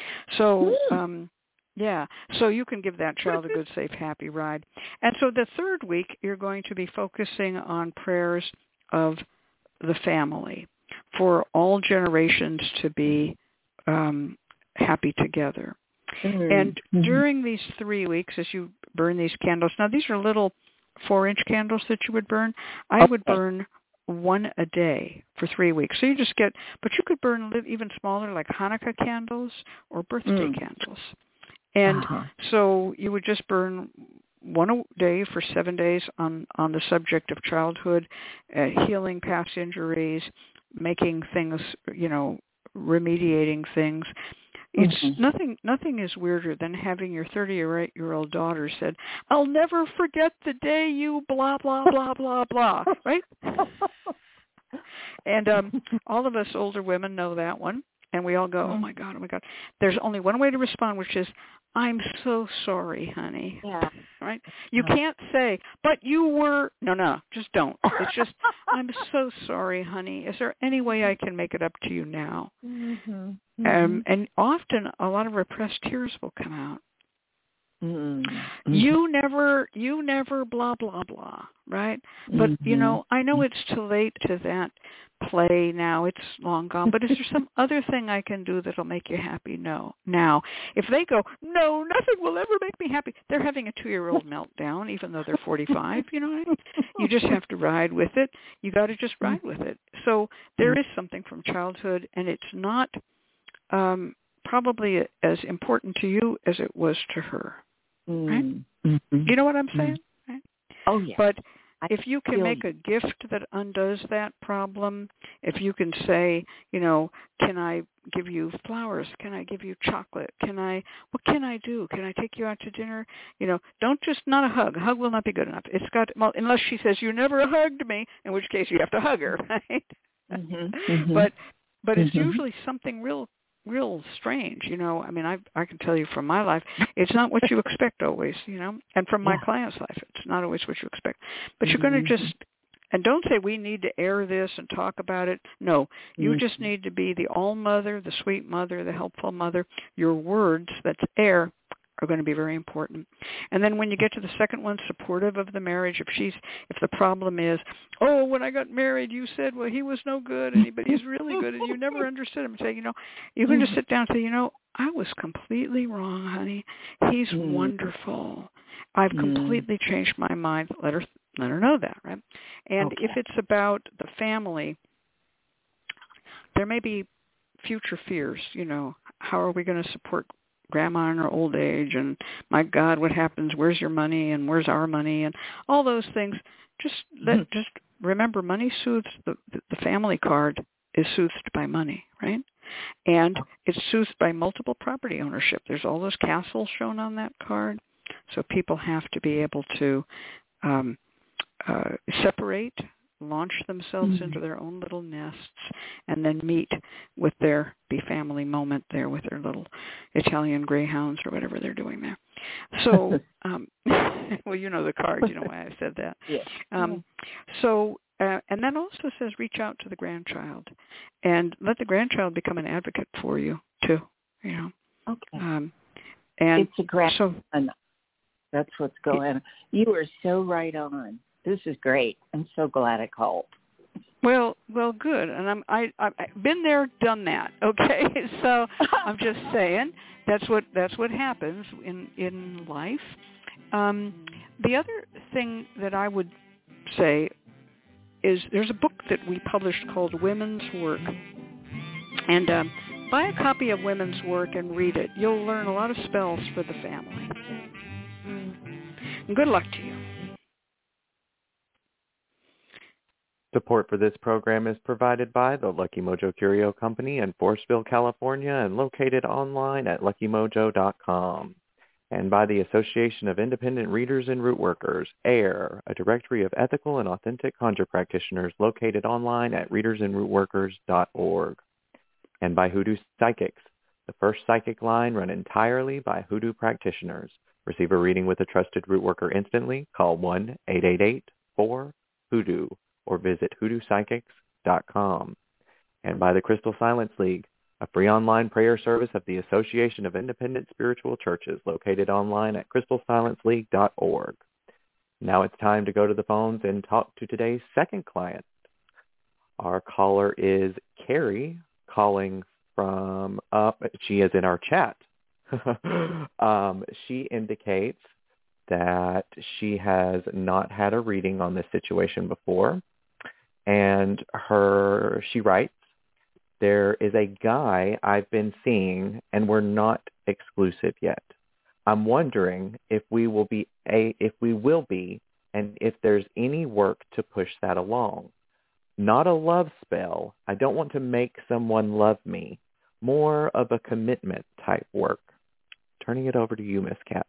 Speaker 3: So, um, yeah. So you can give that child a good, safe, happy ride. And so the third week, you're going to be focusing on prayers of the family for all generations to be um, happy together.
Speaker 7: Mm-hmm.
Speaker 3: And
Speaker 7: Mm-hmm.
Speaker 3: during these three weeks, as you burn these candles, now these are little four-inch candles that you would burn. I would
Speaker 7: Okay.
Speaker 3: burn one a day for three weeks. So you just get, but you could burn even smaller, like Hanukkah candles or birthday
Speaker 7: Mm.
Speaker 3: candles. And
Speaker 7: Uh-huh.
Speaker 3: so you would just burn one day for seven days on, on the subject of childhood, uh, healing past injuries, making things, you know, remediating things. It's mm-hmm. nothing. Nothing is weirder than having your thirty or eight year old daughter said, "I'll never forget the day you blah blah blah blah blah." Right? And um, all of us older women know that one, and we all go, "Oh my God, oh my God." There's only one way to respond, which is, "I'm so sorry, honey."
Speaker 7: Yeah.
Speaker 3: Right? You can't say, "But you were." No, no, just don't. It's just, "I'm so sorry, honey. Is there any way I can make it up to you now?"
Speaker 7: Mm-hmm. Mm-hmm.
Speaker 3: Um, and often a lot of repressed tears will come out.
Speaker 7: Mm-hmm.
Speaker 3: You never, you never, blah, blah, blah, right? But,
Speaker 7: mm-hmm.
Speaker 3: you know, I know it's too late to that play now. It's long gone. But is there some other thing I can do that'll make you happy? No. Now, if they go, "No, nothing will ever make me happy," they're having a two-year-old meltdown, even though they're forty-five, you know what I mean? You just have to ride with it. You got to just ride with it. So there is something from childhood, and it's not um, probably as important to you as it was to her. Right?
Speaker 7: Mm-hmm.
Speaker 3: You know what I'm saying? Right?
Speaker 7: Oh, yeah.
Speaker 3: But
Speaker 7: I
Speaker 3: if you can make a gift that undoes that problem, if you can say, you know, "Can I give you flowers? Can I give you chocolate? Can I, what can I do? Can I take you out to dinner?" You know, don't just, not a hug. A hug will not be good enough. It's got, well, unless she says, "You never hugged me," in which case you have to hug her, right?
Speaker 7: Mm-hmm. Mm-hmm.
Speaker 3: But, but it's
Speaker 7: mm-hmm.
Speaker 3: usually something real real strange, you know. I mean, I I can tell you from my life, it's not what you expect always, you know, and from my yeah. clients' life, it's not always what you expect. But mm-hmm. you're going to just, and don't say we need to air this and talk about it. No, you mm-hmm. just need to be the all-mother, the sweet mother, the helpful mother. Your words, that's air, are going to be very important. And then when you get to the second one, supportive of the marriage, if she's, if the problem is, "Oh, when I got married, you said, well, he was no good, and he, but he's really good, and you never understood him," and say, you know, you can just sit down and say, "You know, I was completely wrong, honey. He's mm. wonderful. I've mm. completely changed my mind." Let her, let her know that, right? And okay. if it's about the family, there may be future fears, you know, how are we going to support grandma in her old age, and my God, what happens? Where's your money, and where's our money, and all those things. Just let, mm-hmm. just remember, money soothes. The the family card is soothed by money, right? And it's soothed by multiple property ownership. There's all those castles shown on that card, so people have to be able to um, uh, separate, launch themselves mm-hmm. into their own little nests, and then meet with their be family moment there with their little Italian greyhounds or whatever they're doing there. So, um, well, you know the card. You know why I said that.
Speaker 7: Yeah.
Speaker 3: Um, so, uh, and that also says reach out to the grandchild and let the grandchild become an advocate for you too. You know.
Speaker 7: Okay.
Speaker 3: Um, and
Speaker 7: it's a grand.
Speaker 3: So,
Speaker 7: that's what's going on. You are so right on. This is great. I'm so glad I called.
Speaker 3: Well, well, good. And I'm I I've been there, done that. Okay, so I'm just saying that's what that's what happens in in life. Um, the other thing that I would say is there's a book that we published called Women's Work, and um, buy a copy of Women's Work and read it. You'll learn a lot of spells for the family. And good luck to you.
Speaker 2: Support for this program is provided by the Lucky Mojo Curio Company in Forestville, California, and located online at lucky mojo dot com. And by the Association of Independent Readers and Rootworkers, AIR, a directory of ethical and authentic conjure practitioners located online at readers and rootworkers dot org. And by Hoodoo Psychics, the first psychic line run entirely by Hoodoo practitioners. Receive a reading with a trusted rootworker instantly. Call one eight eight eight four hoodoo or visit hoodoo psychics dot com. And by the Crystal Silence League, a free online prayer service of the Association of Independent Spiritual Churches located online at crystal silence league dot org. Now it's time to go to the phones and talk to today's second client. Our caller is Carrie, calling from up. She is in our chat. um, she indicates that she has not had a reading on this situation before. And her, she writes, there is a guy I've been seeing, and we're not exclusive yet. I'm wondering if we will be a if we will be, and if there's any work to push that along. Not a love spell. I don't want to make someone love me. More of a commitment type work. Turning it over to you, Miss Cat.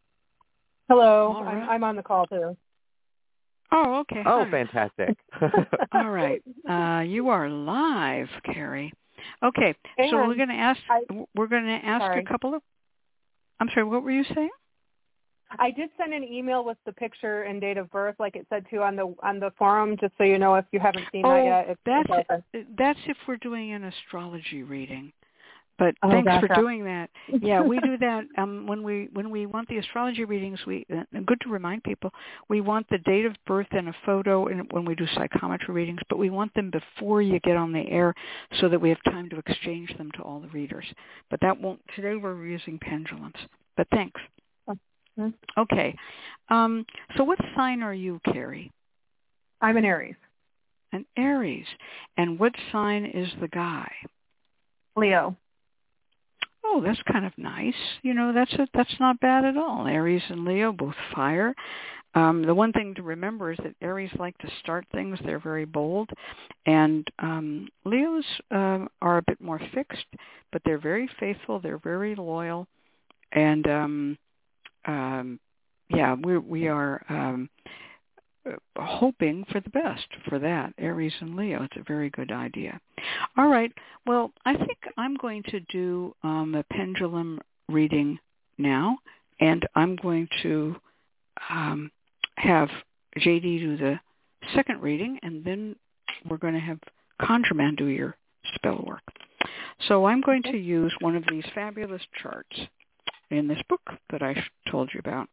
Speaker 8: Hello,
Speaker 3: All right.
Speaker 8: I'm, I'm on the call too.
Speaker 3: Oh, okay.
Speaker 2: Oh,
Speaker 3: Hi.
Speaker 2: fantastic.
Speaker 3: All right. Uh, you are live, Carrie. Okay,
Speaker 8: Hang
Speaker 3: so
Speaker 8: on.
Speaker 3: we're going to ask.
Speaker 8: I,
Speaker 3: we're going to ask
Speaker 8: sorry.
Speaker 3: a couple of. I'm sorry. What were you saying?
Speaker 8: I did send an email with the picture and date of birth, like it said too on the on the forum, just so you know if you haven't seen
Speaker 3: oh,
Speaker 8: that yet. It's,
Speaker 3: that's
Speaker 8: it's open.
Speaker 3: that's if we're doing an astrology reading. But
Speaker 8: Oh,
Speaker 3: thanks
Speaker 8: gotcha.
Speaker 3: for doing that. Yeah, we do that um, when we when we want the astrology readings. We uh, good to remind people we want the date of birth and a photo, and when we do psychometry readings, but we want them before you get on the air, so that we have time to exchange them to all the readers. But that won't today. We're using pendulums. But thanks.
Speaker 8: Mm-hmm.
Speaker 3: Okay. Um, so what sign are you, Carrie?
Speaker 8: I'm an Aries.
Speaker 3: An Aries. And what sign is the guy?
Speaker 8: Leo.
Speaker 3: Oh, that's kind of nice. You know, that's a, that's not bad at all. Aries and Leo, both fire. Um, the one thing to remember is that Aries like to start things. They're very bold. And um, Leos um, are a bit more fixed, but they're very faithful. They're very loyal. And, um, um, yeah, we we are um, hoping for the best for that, Aries and Leo. It's a very good idea. All right. Well, I think I'm going to do um, a pendulum reading now, and I'm going to um, have J D do the second reading, and then we're going to have ConjureMan do your spell work. So I'm going to use one of these fabulous charts in this book that I told you about.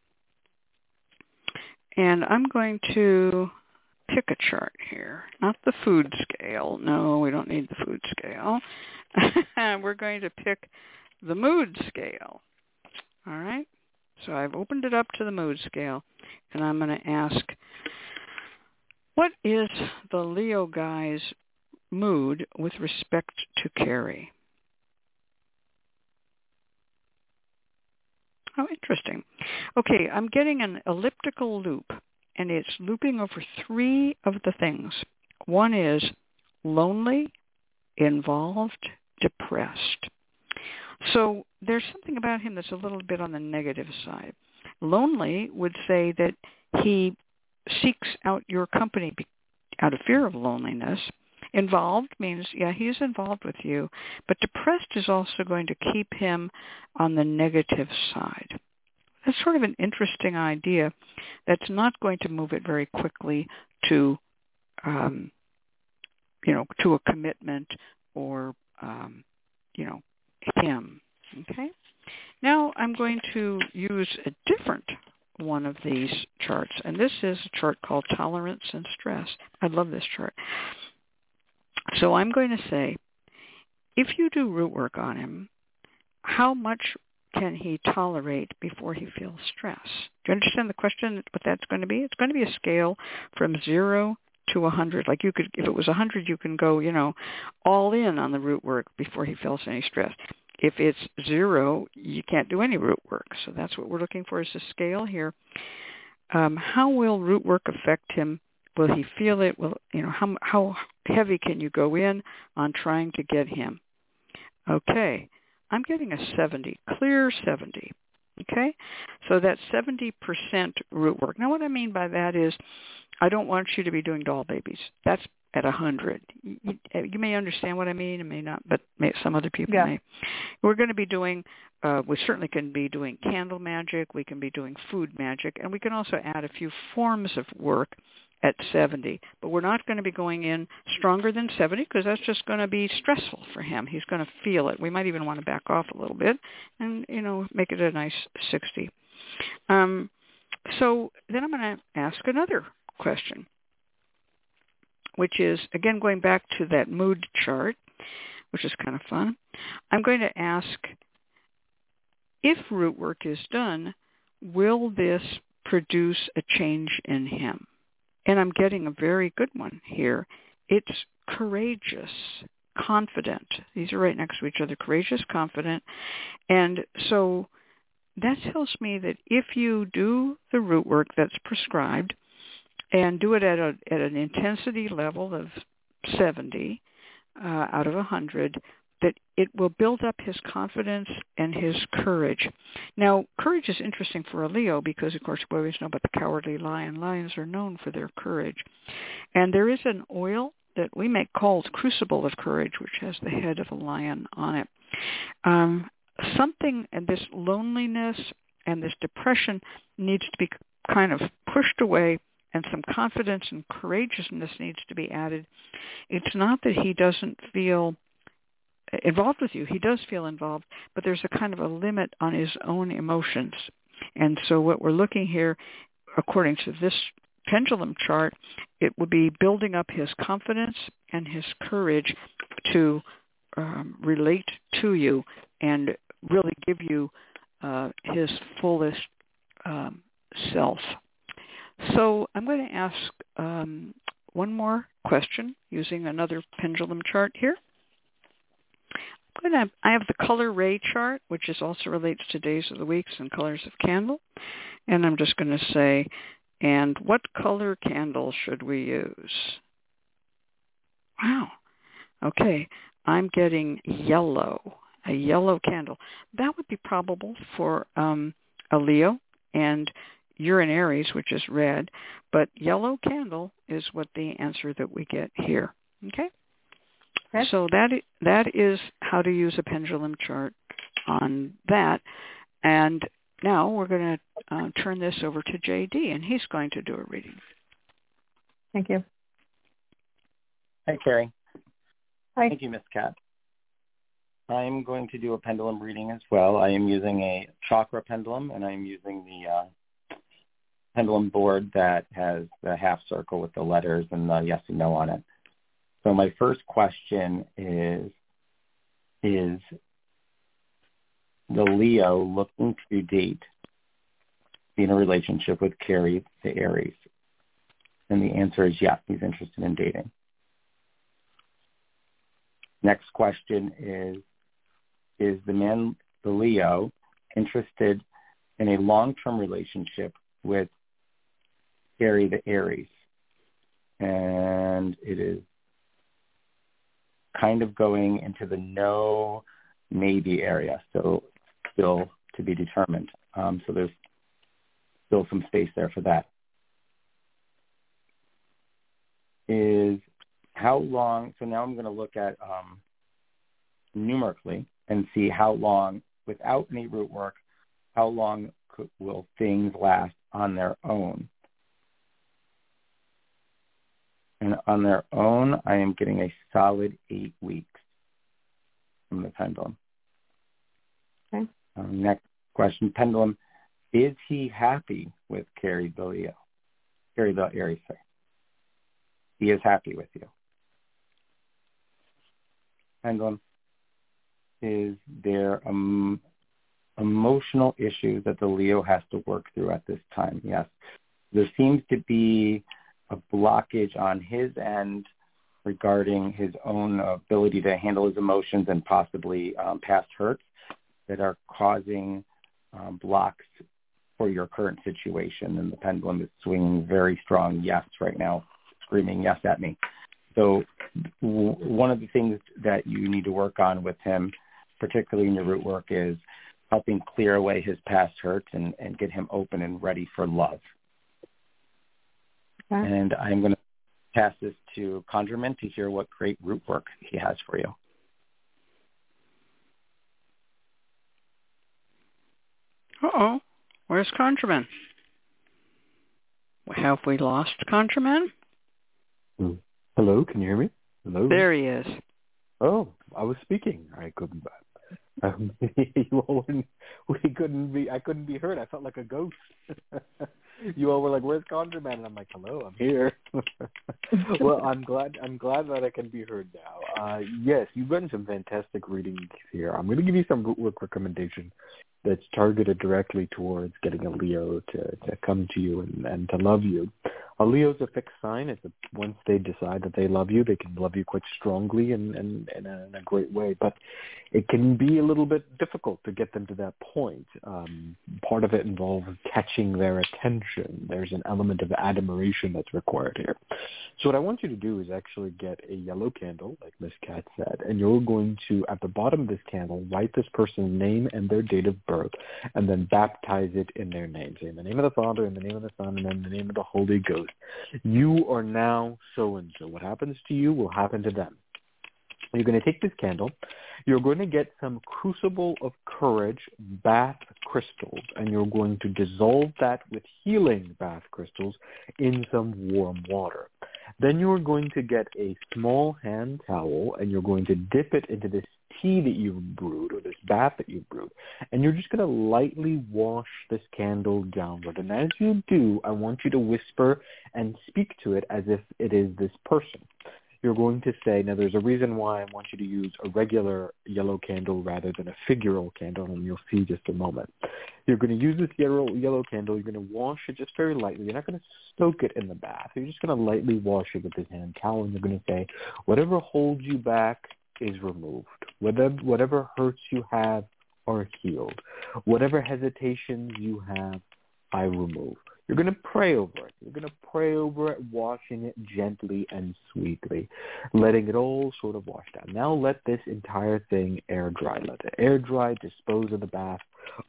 Speaker 3: And I'm going to pick a chart here, not the food scale. No, we don't need the food scale. We're going to pick the mood scale. All right? So I've opened it up to the mood scale, and I'm going to ask, what is the Leo guy's mood with respect to Carrie? Oh, interesting. Okay, I'm getting an elliptical loop, and it's looping over three of the things. One is lonely, involved, depressed. So there's something about him that's a little bit on the negative side. Lonely would say that he seeks out your company out of fear of loneliness. Involved means, yeah, he's involved with you, but depressed is also going to keep him on the negative side. That's sort of an interesting idea that's not going to move it very quickly to, um, you know, to a commitment or, um, you know, him. Okay? Now I'm going to use a different one of these charts, and this is a chart called Tolerance and Stress. I love this chart. So I'm going to say, if you do root work on him, how much can he tolerate before he feels stress? Do you understand the question, what that's going to be? It's going to be a scale from zero to one hundred. Like you could, if it was one hundred, you can go, you know, all in on the root work before he feels any stress. If it's zero, you can't do any root work. So that's what we're looking for is a scale here. Um, how will root work affect him? Will he feel it? Will, you know, how how heavy can you go in on trying to get him? Okay, I'm getting a seventy, clear seventy. Okay, so that's seventy percent root work. Now what I mean by that is I don't want you to be doing doll babies. That's at one hundred. You, you may understand what I mean, and may not, but may, some other people
Speaker 8: yeah.
Speaker 3: may. We're going to be doing, uh, we certainly can be doing candle magic, we can be doing food magic, and we can also add a few forms of work at seventy. But we're not going to be going in stronger than seventy because that's just going to be stressful for him. He's going to feel it. We might even want to back off a little bit and, you know, make it a nice sixty. Um, so then I'm going to ask another question, which is, again, going back to that mood chart, which is kind of fun. I'm going to ask, if root work is done, will this produce a change in him? And I'm getting a very good one here. It's courageous, confident. These are right next to each other, courageous, confident. And so that tells me that if you do the root work that's prescribed and do it at a at an intensity level of seventy uh, out of one hundred, that it will build up his confidence and his courage. Now, courage is interesting for a Leo because, of course, we always know about the cowardly lion. Lions are known for their courage. And there is an oil that we make called Crucible of Courage, which has the head of a lion on it. Um, something, and this loneliness and this depression needs to be kind of pushed away, and some confidence and courageousness needs to be added. It's not that he doesn't feel involved with you. He does feel involved, but there's a kind of a limit on his own emotions. And so what we're looking here, according to this pendulum chart, it would be building up his confidence and his courage to um, relate to you and really give you uh, his fullest um, self. So I'm going to ask um, one more question using another pendulum chart here. I'm going to, I have the color ray chart, which is also relates to days of the weeks and colors of candle. And I'm just going to say, and what color candle should we use? Wow. Okay. I'm getting yellow, a yellow candle. That would be probable for um, a Leo, and you're in Aries, which is red, but yellow candle is what the answer that we get here. Okay? Okay. So that that is how to use a pendulum chart on that. And now we're going to uh, turn this over to J D, and he's going to do a reading.
Speaker 8: Thank you.
Speaker 6: Hi, Carrie.
Speaker 8: Hi.
Speaker 6: Thank you, Miss Cat. I'm going to do a pendulum reading as well. I am using a chakra pendulum, and I'm using the uh, pendulum board that has the half circle with the letters and the yes and no on it. So my first question is, is the Leo looking to date, be in a relationship with Carrie, the Aries? And the answer is yes, he's interested in dating. Next question is, is the man, the Leo, interested in a long-term relationship with Carrie, the Aries? And it is kind of going into the no, maybe area, so still to be determined. Um, so there's still some space there for that. Is how long, so now I'm going to look at um, numerically and see how long, without any root work, how long could, will things last on their own. And on their own, I am getting a solid eight weeks from the pendulum.
Speaker 8: Okay.
Speaker 6: Um, next question, pendulum, is he happy with Carrie the Leo? Carrie the Aries, sorry. He is happy with you. Pendulum, is there um, emotional issues that the Leo has to work through at this time? Yes. There seems to be a blockage on his end regarding his own ability to handle his emotions and possibly um, past hurts that are causing um, blocks for your current situation. And the pendulum is swinging very strong yes right now, screaming yes at me. So w- one of the things that you need to work on with him, particularly in your root work, is helping clear away his past hurts and, and get him open and ready for love. Okay. And I'm going to pass this to Conjurman to hear what great root work he has for you.
Speaker 3: Uh-oh. Where's Conjurman? Have we lost Conjurman?
Speaker 5: Mm. Hello, can you hear me? Hello?
Speaker 3: There he is.
Speaker 5: Oh, I was speaking. I couldn't. Um, you all wouldn't, we couldn't be. I couldn't be heard. I felt like a ghost. You all were like, "Where's Conjurman?" And I'm like, "Hello, I'm here." Well, I'm glad. I'm glad that I can be heard now. Uh, yes, you've gotten some fantastic readings here. I'm going to give you some root work recommendation that's targeted directly towards getting a Leo to, to come to you and, and to love you. A Leo's a fixed sign. It's a, once they decide that they love you, they can love you quite strongly and, and, and in a great way. But it can be a little bit difficult to get them to that point. Um, part of it involves catching their attention. There's an element of admiration that's required here. So what I want you to do is actually get a yellow candle, like Miss Cat said, and you're going to, at the bottom of this candle, write this person's name and their date of birth, and then baptize it in their name. Say, in the name of the Father, in the name of the Son, and then in the name of the Holy Ghost. You are now so-and-so. What happens to you will happen to them. You're going to take this candle. You're going to get some Crucible of Courage bath crystals, and you're going to dissolve that with healing bath crystals in some warm water. Then you're going to get a small hand towel, and you're going to dip it into this tea that you've brewed, or this bath that you've brewed, and you're just going to lightly wash this candle downward. And as you do, I want you to whisper and speak to it as if it is this person. You're going to say, now there's a reason why I want you to use a regular yellow candle rather than a figural candle, and you'll see just a moment. You're going to use this yellow, yellow candle. You're going to wash it just very lightly. You're not going to soak it in the bath. You're just going to lightly wash it with this hand towel, and you're going to say, whatever holds you back is removed. Whatever, whatever hurts you have are healed. Whatever hesitations you have, I remove. You're going to pray over it. You're going to pray over it, washing it gently and sweetly, letting it all sort of wash down. Now let this entire thing air dry. Let it air dry, dispose of the bath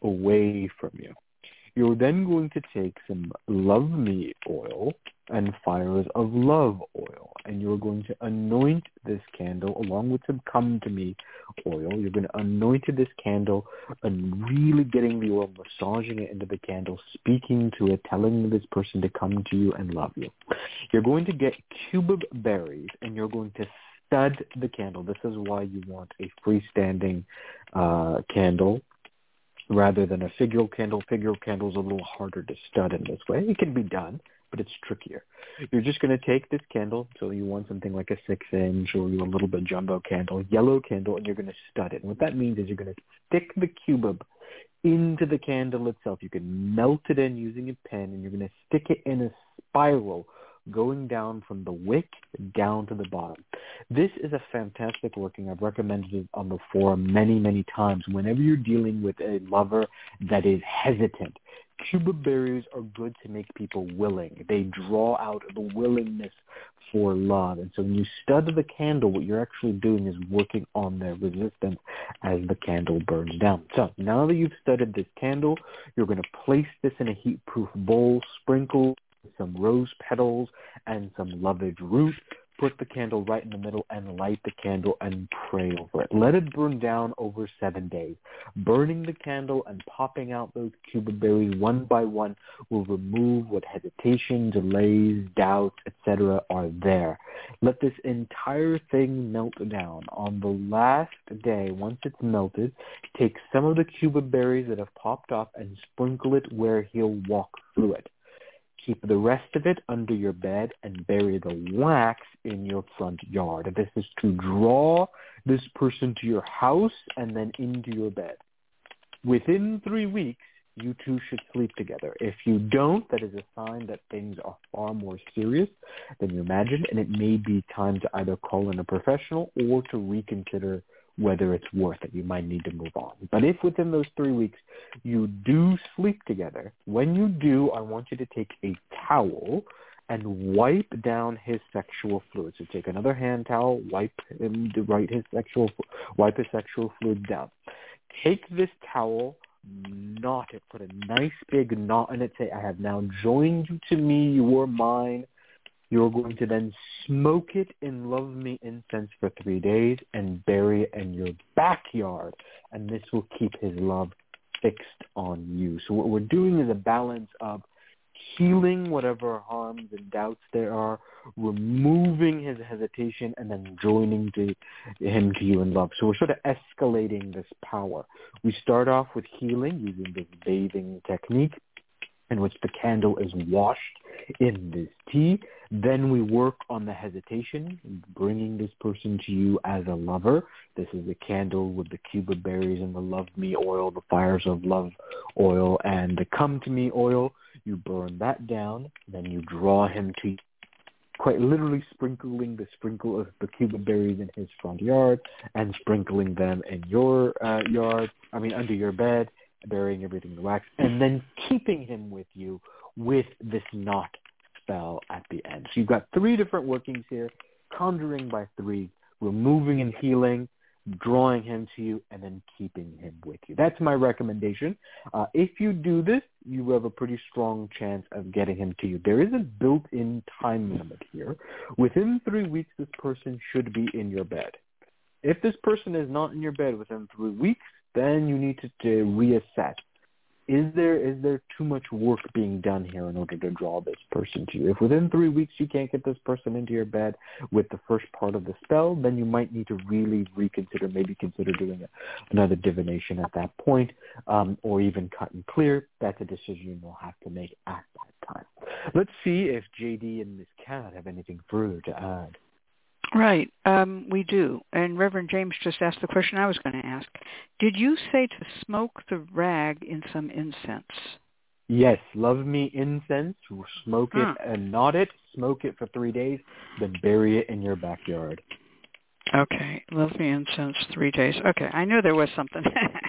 Speaker 5: away from you. You're then going to take some Love Me oil and Fires of Love oil, and you're going to anoint this candle along with some Come to Me oil. You're going to anoint this candle and really getting the oil, massaging it into the candle, speaking to it, telling this person to come to you and love you. You're going to get cubeb berries, and you're going to stud the candle. This is why you want a freestanding uh, candle rather than a figural candle. Figural candle is a little harder to stud in this way. It can be done, but it's trickier. You're just going to take this candle, so you want something like a six-inch or a little bit jumbo candle, yellow candle, and you're going to stud it. And what that means is you're going to stick the cubeb into the candle itself. You can melt it in using a pen, and you're going to stick it in a spiral going down from the wick down to the bottom. This is a fantastic working. I've recommended it on the forum many, many times. Whenever you're dealing with a lover that is hesitant, cubeb berries are good to make people willing. They draw out the willingness for love. And so when you stud the candle, what you're actually doing is working on their resistance as the candle burns down. So now that you've studded this candle, you're going to place this in a heat-proof bowl, sprinkle some rose petals and some lovage root. Put the candle right in the middle and light the candle and pray over it. Let it burn down over seven days. Burning the candle and popping out those cubeb berries one by one will remove what hesitation, delays, doubts, et cetera are there. Let this entire thing melt down. On the last day, once it's melted, take some of the cubeb berries that have popped off and sprinkle it where he'll walk through it. Keep the rest of it under your bed and bury the wax in your front yard. This is to draw this person to your house and then into your bed. Within three weeks, you two should sleep together. If you don't, that is a sign that things are far more serious than you imagine, and it may be time to either call in a professional or to reconsider whether it's worth it. You might need to move on. But if within those three weeks you do sleep together, when you do, I want you to take a towel and wipe down his sexual fluid. So take another hand towel, wipe him to write his sexual, wipe his sexual fluid down. Take this towel, knot it, put a nice big knot in it. Say, I have now joined you to me, you are mine. You're going to then smoke it in Love Me incense for three days and bury it in your backyard. And this will keep his love fixed on you. So what we're doing is a balance of healing whatever harms and doubts there are, removing his hesitation, and then joining to him to you in love. So we're sort of escalating this power. We start off with healing using this bathing technique. in which the candle is washed in this tea. Then we work on the hesitation, bringing this person to you as a lover. This is the candle with the Cuba berries and the love me oil, the fires of love oil, and the come to me oil. You burn that down, then you draw him to you, quite literally sprinkling the sprinkle of the Cuba berries in his front yard and sprinkling them in your uh, yard, I mean under your bed, burying everything in the wax, and then keeping him with you with this knot spell at the end. So you've got three different workings here: conjuring by three, removing and healing, drawing him to you, and then keeping him with you. That's my recommendation. Uh, if you do this, you have a pretty strong chance of getting him to you. There is a built-in time limit here. Within three weeks, this person should be in your bed. If this person is not in your bed within three weeks, then you need to, to reassess. Is there is there too much work being done here in order to draw this person to you? If within three weeks you can't get this person into your bed with the first part of the spell, then you might need to really reconsider, maybe consider doing a, another divination at that point, um, or even cut and clear. That's a decision you'll have to make at that time. Let's see if J D and Miz Cat have anything further to add.
Speaker 3: Right, um, we do. And Reverend James just asked the question I was going to ask. Did you say to smoke the rag in some incense?
Speaker 5: Yes, love me incense, smoke it
Speaker 3: huh.
Speaker 5: and knot it, smoke it for three days, then bury it in your backyard.
Speaker 3: Okay, love me incense, three days. Okay, I knew there was something.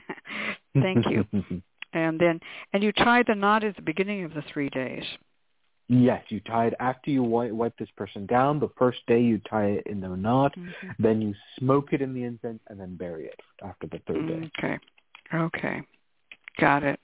Speaker 3: Thank you. And then, and you tie the knot at the beginning of the three days.
Speaker 5: Yes, you tie it after you wipe, wipe this person down. The first day you tie it in the knot, mm-hmm. then you smoke it in the incense, and then bury it after the third day.
Speaker 3: Okay, okay, got it.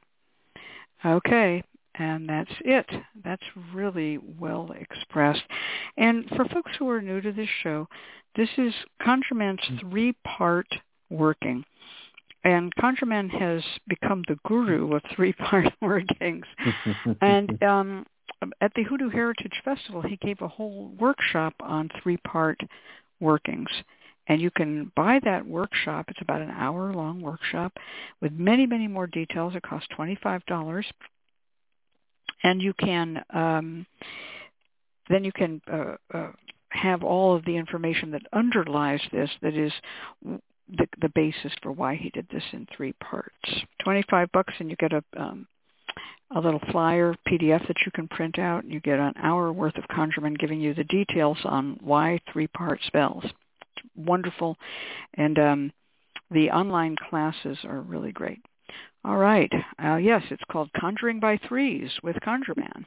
Speaker 3: Okay, and that's it. That's really well expressed. And for folks who are new to this show, this is ConjureMan's three-part working. And ConjureMan has become the guru of three-part workings. and um, at the Hoodoo Heritage Festival, he gave a whole workshop on three-part workings. And you can buy that workshop. It's about an hour-long workshop with many, many more details. It costs twenty-five dollars. And you can um, then you can uh, uh, have all of the information that underlies this, that is the, the basis for why he did this in three parts. twenty-five bucks, and you get a um, a little flyer P D F that you can print out, and you get an hour worth of ConjureMan giving you the details on why three-part spells. It's wonderful, and um, the online classes are really great. All right. Uh, yes, it's called Conjuring by Threes with ConjureMan.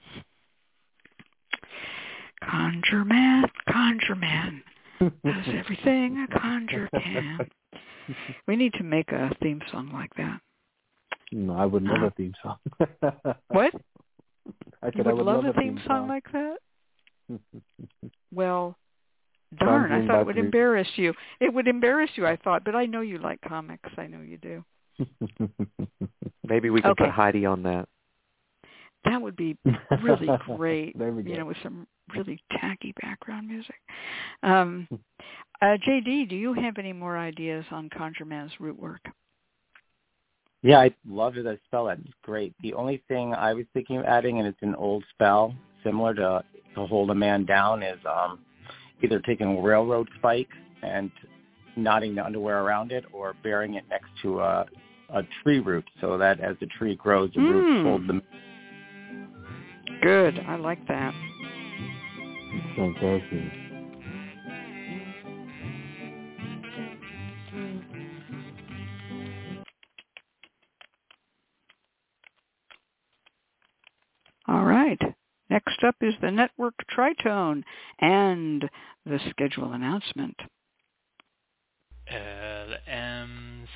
Speaker 3: ConjureMan, ConjureMan does everything a conjure can. We need to make a theme song like that.
Speaker 5: No, I would love uh, a theme song.
Speaker 3: What?
Speaker 5: I
Speaker 3: you
Speaker 5: said
Speaker 3: would
Speaker 5: I would
Speaker 3: love,
Speaker 5: love
Speaker 3: a theme, theme song, song like that? Well, darn, I thought it would three. embarrass you. It would embarrass you, I thought, but I know you like comics. I know you do.
Speaker 2: Maybe we can
Speaker 3: okay.
Speaker 2: put Heidi on that.
Speaker 3: That would be really great,
Speaker 5: there we go.
Speaker 3: You know, with some really tacky background music. Um, uh, J D, do you have any more ideas on ConjureMan's root work?
Speaker 6: Yeah, I love the spell. That's great. The only thing I was thinking of adding, and it's an old spell, similar to to hold a man down, is um, either taking a railroad spike and knotting the underwear around it, or burying it next to a, a tree root, so that as the tree grows, the mm. roots hold them.
Speaker 3: Good. I like that.
Speaker 5: Fantastic.
Speaker 3: All right. Next up is the Network Tritone and the schedule announcement.
Speaker 4: L M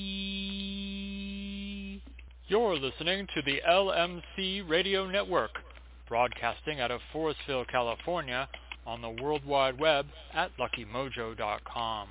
Speaker 4: C. You're listening to the L M C Radio Network, broadcasting out of Forestville, California, on the World Wide Web at lucky mojo dot com.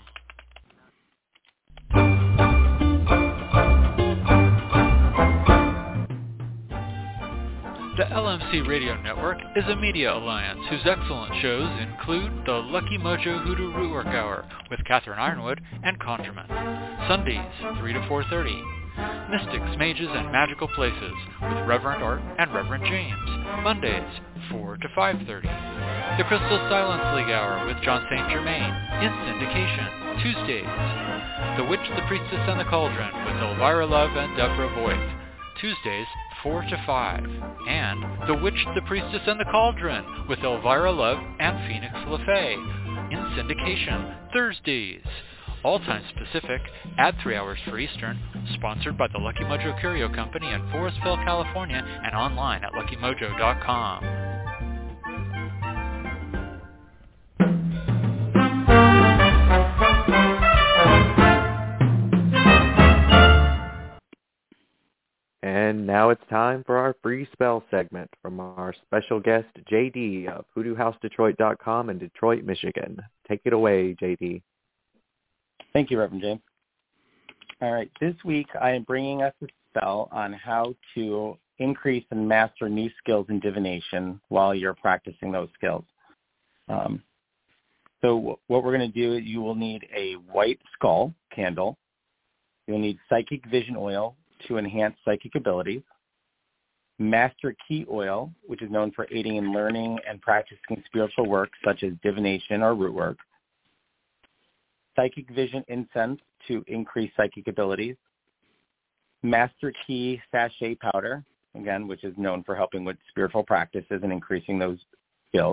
Speaker 4: The L M C Radio Network is a media alliance whose excellent shows include the Lucky Mojo Hoodoo Rootwork Hour with Catherine Ironwood and ConjureMan, Sundays three to four thirty, Mystics, Mages, and Magical Places with Reverend Art and Reverend James. Mondays, four to five thirty. The Crystal Silence League Hour with John Saint Germain in syndication. Tuesdays. The Witch, the Priestess, and the Cauldron with Elvira Love and Deborah Voigt. Tuesdays, four to five. And The Witch, the Priestess, and the Cauldron with Elvira Love and Phoenix LaFay in syndication. Thursdays. All times Pacific, add three hours for Eastern, sponsored by the Lucky Mojo Curio Company in Forestville, California, and online at lucky mojo dot com.
Speaker 2: And now it's time for our free spell segment from our special guest, J D of hoodoo house detroit dot com in Detroit, Michigan. Take it away, J D.
Speaker 6: Thank you, Reverend James. All right, this week I am bringing us a spell on how to increase and master new skills in divination while you're practicing those skills. Um, so what we're going to do is you will need a white skull candle. You'll need psychic vision oil to enhance psychic abilities, master key oil, which is known for aiding in learning and practicing spiritual work such as divination or root work, psychic vision incense to increase psychic abilities, master key sachet powder, again, which is known for helping with spiritual practices and increasing those skills,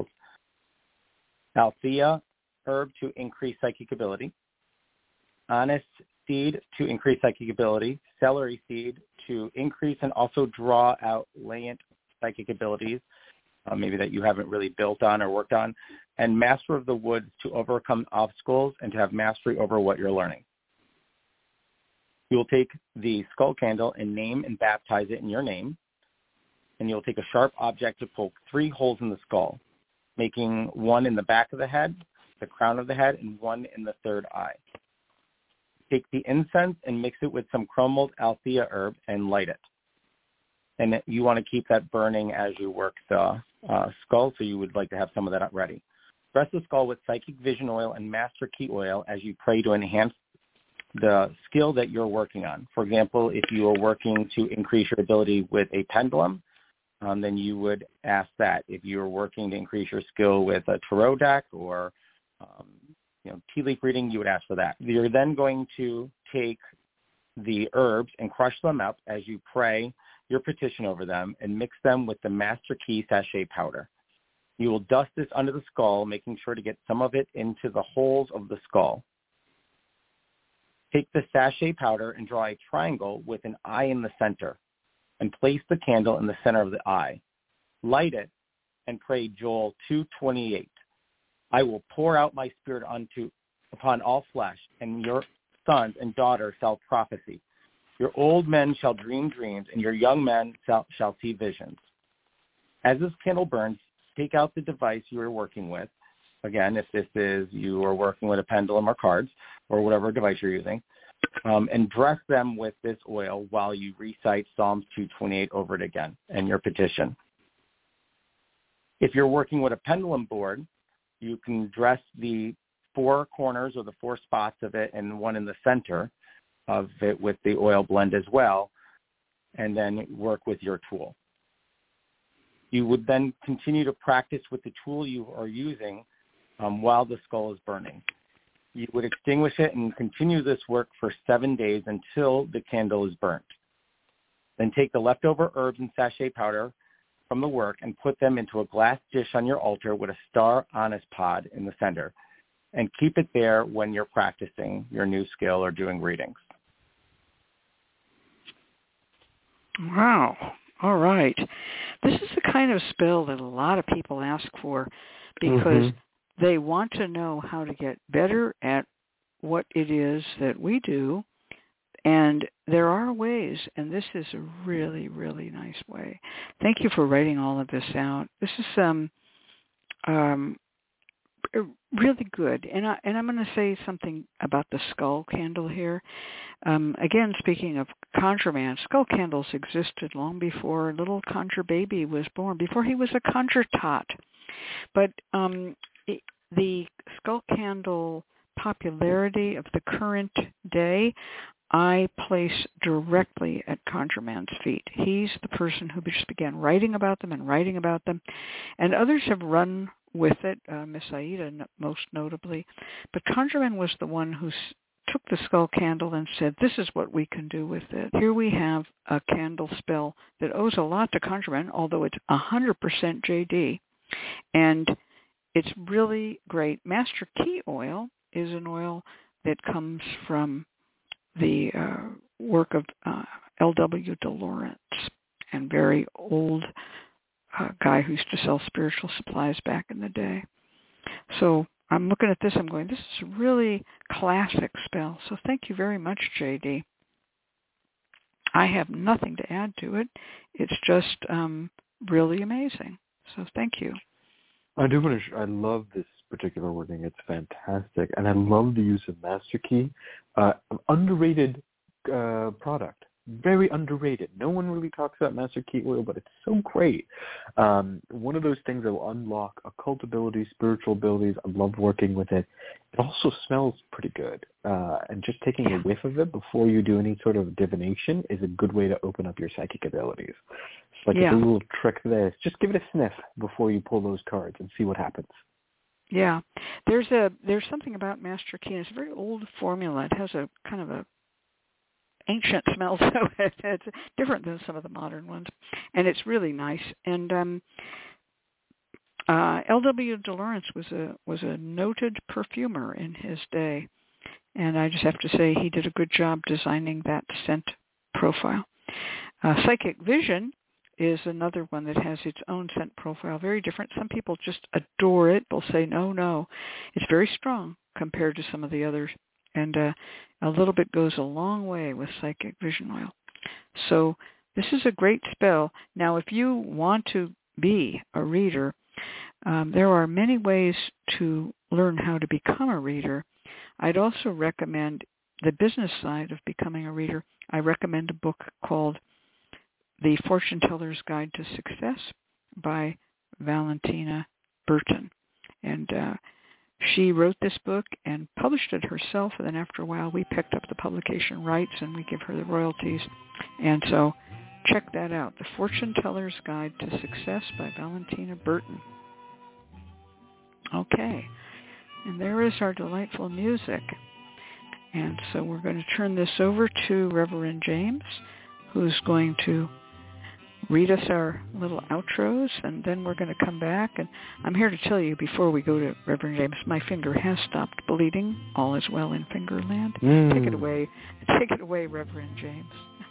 Speaker 6: Althea herb to increase psychic ability, anise seed to increase psychic ability, celery seed to increase and also draw out latent psychic abilities, uh, maybe that you haven't really built on or worked on, and Master of the Woods to overcome obstacles and to have mastery over what you're learning. You will take the skull candle and name and baptize it in your name, and you'll take a sharp object to poke three holes in the skull, making one in the back of the head, the crown of the head, and one in the third eye. Take the incense and mix it with some crumbled Althea herb and light it. And you want to keep that burning as you work the uh, skull, so you would like to have some of that ready. Rest the skull with psychic vision oil and master key oil as you pray to enhance the skill that you're working on. For example, if you are working to increase your ability with a pendulum, um, then you would ask that. If you're working to increase your skill with a tarot deck or um, you know, tea leaf reading, you would ask for that. You're then going to take the herbs and crush them up as you pray your petition over them and mix them with the master key sachet powder. You will dust this under the skull, making sure to get some of it into the holes of the skull. Take the sachet powder and draw a triangle with an eye in the center and place the candle in the center of the eye. Light it and pray Joel two twenty-eight. I will pour out my spirit unto upon all flesh, and your sons and daughters shall prophesy. Your old men shall dream dreams, and your young men shall, shall see visions. As this candle burns, take out the device you are working with. Again, if this is you are working with a pendulum or cards or whatever device you're using, um, and dress them with this oil while you recite Psalms two twenty-eight over it again and your petition. If you're working with a pendulum board, you can dress the four corners or the four spots of it and one in the center of it with the oil blend as well, and then work with your tool. You would then continue to practice with the tool you are using um, while the skull is burning. You would extinguish it and continue this work for seven days until the candle is burnt. Then take the leftover herbs and sachet powder from the work and put them into a glass dish on your altar with a star anise pod in the center, and keep it there when you're practicing your new skill or doing readings.
Speaker 3: Wow. All right. This is the kind of spell that a lot of people ask for because mm-hmm. they want to know how to get better at what it is that we do. And there are ways, and this is a really, really nice way. Thank you for writing all of this out. This is um, um, really good. And, I, and I'm going to say something about the skull candle here. Um, again, speaking of Conjure Man, skull candles existed long before little Conjure Baby was born, before he was a Conjure Tot. But um, it, the skull candle popularity of the current day I place directly at ConjureMan's feet. He's the person who just began writing about them and writing about them, and others have run with it, uh, Miss Aida most notably. But ConjureMan was the one who took the skull candle and said, this is what we can do with it. Here we have a candle spell that owes a lot to ConjureMan, although it's one hundred percent J D, and it's really great. Master Key oil is an oil that comes from the uh, work of uh, L W de Lawrence, and very old uh, guy who used to sell spiritual supplies back in the day. So I'm looking at this, I'm going, this is a really classic spell. So thank you very much, J D. I have nothing to add to it. It's just um, really amazing. So thank you.
Speaker 5: I do want to. Sh- I love this particular wording. It's fantastic, and I love the use of Master Key. Uh, underrated uh, product, very underrated. No one really talks about Master Key oil, but it's so great. Um, one of those things that will unlock occult abilities, spiritual abilities. I love working with it. It also smells pretty good, uh, and just taking a whiff of it before you do any sort of divination is a good way to open up your psychic abilities. It's like
Speaker 3: yeah.
Speaker 5: a little trick there. Just give it a sniff before you pull those cards and see what happens.
Speaker 3: Yeah, there's a there's something about Master Key. It's a very old formula. It has a kind of a ancient smell to it. It's different than some of the modern ones, and it's really nice. And um, uh, L W de Lawrence was a was a noted perfumer in his day, and I just have to say he did a good job designing that scent profile. Uh, Psychic Vision is another one that has its own scent profile, very different. Some people just adore it. They'll say, no, no. It's very strong compared to some of the others, and uh, a little bit goes a long way with Psychic Vision oil. So this is a great spell. Now, if you want to be a reader, um, there are many ways to learn how to become a reader. I'd also recommend the business side of becoming a reader. I recommend a book called The Fortune Teller's Guide to Success by Valentina Burton. And uh, she wrote this book and published it herself, and then after a while we picked up the publication rights and we give her the royalties. And so check that out, The Fortune Teller's Guide to Success by Valentina Burton. Okay, and there is our delightful music. And so we're going to turn this over to Reverend James, who's going to read us our little outros, and then we're going to come back. And I'm here to tell you before we go to Reverend James, my finger has stopped bleeding. All is well in Fingerland. Mm. Take it away. Take it away, Reverend James.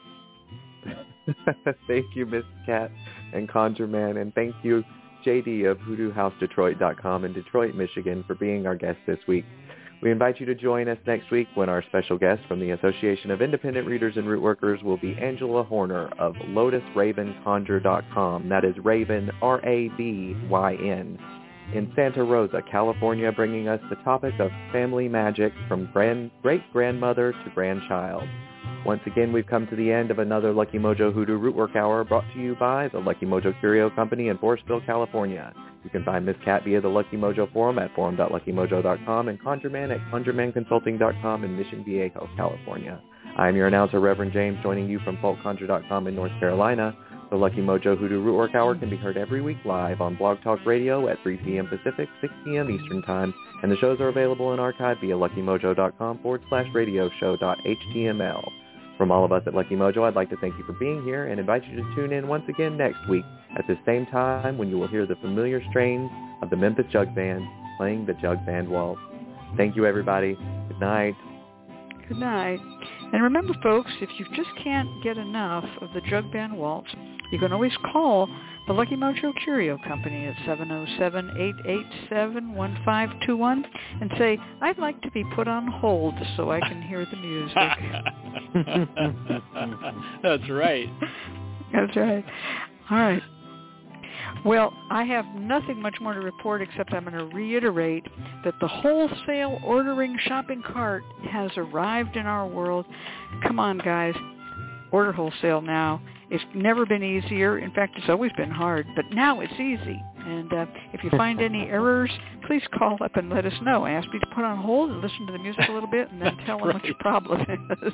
Speaker 2: Thank you, Miss Cat and ConjureMan, and thank you, J D of Hoodoo House Detroit dot com in Detroit, Michigan, for being our guest this week. We invite you to join us next week when our special guest from the Association of Independent Readers and Rootworkers will be Angela Horner of Lotus Raven Conjure dot com. That is Raven, R A B Y N, in Santa Rosa, California, bringing us the topic of family magic from grand, great-grandmother to grandchild. Once again, we've come to the end of another Lucky Mojo Hoodoo Rootwork Hour brought to you by the Lucky Mojo Curio Company in Forestville, California. You can find Miss Cat via the Lucky Mojo forum at forum dot lucky mojo dot com and ConjureMan at conjure man consulting dot com in Mission Viejo, California. I am your announcer, Reverend James, joining you from folk conjure dot com in North Carolina. The Lucky Mojo Hoodoo Rootwork Hour can be heard every week live on Blog Talk Radio at three p.m. Pacific, six p.m. Eastern Time, and the shows are available in archive via lucky mojo dot com forward slash radio show dot h t m l. From all of us at Lucky Mojo, I'd like to thank you for being here and invite you to tune in once again next week at the same time when you will hear the familiar strains of the Memphis Jug Band playing the Jug Band Waltz. Thank you, everybody. Good night.
Speaker 3: Good night. And remember, folks, if you just can't get enough of the Jug Band Waltz, you can always call the Lucky Mojo Curio Company at seven oh seven, eight eight seven, one five two one and say, I'd like to be put on hold so I can hear the music.
Speaker 9: That's right.
Speaker 3: That's right. All right. Well, I have nothing much more to report except I'm going to reiterate that the wholesale ordering shopping cart has arrived in our world. Come on, guys. Order wholesale now. It's never been easier. In fact, it's always been hard, but now it's easy. And uh, if you find any errors, please call up and let us know. I ask you to put on hold and listen to the music a little bit, and then tell them
Speaker 9: right.
Speaker 3: what your problem is.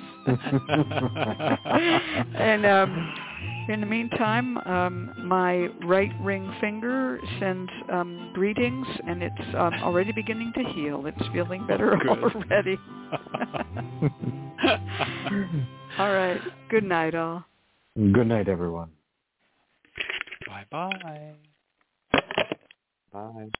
Speaker 3: And um, in the meantime, um, my right ring finger sends um, greetings, and it's um, already beginning to heal. It's feeling better
Speaker 9: Good.
Speaker 3: already. All right. Good night, all.
Speaker 5: Good night, everyone.
Speaker 4: Bye-bye.
Speaker 2: Bye.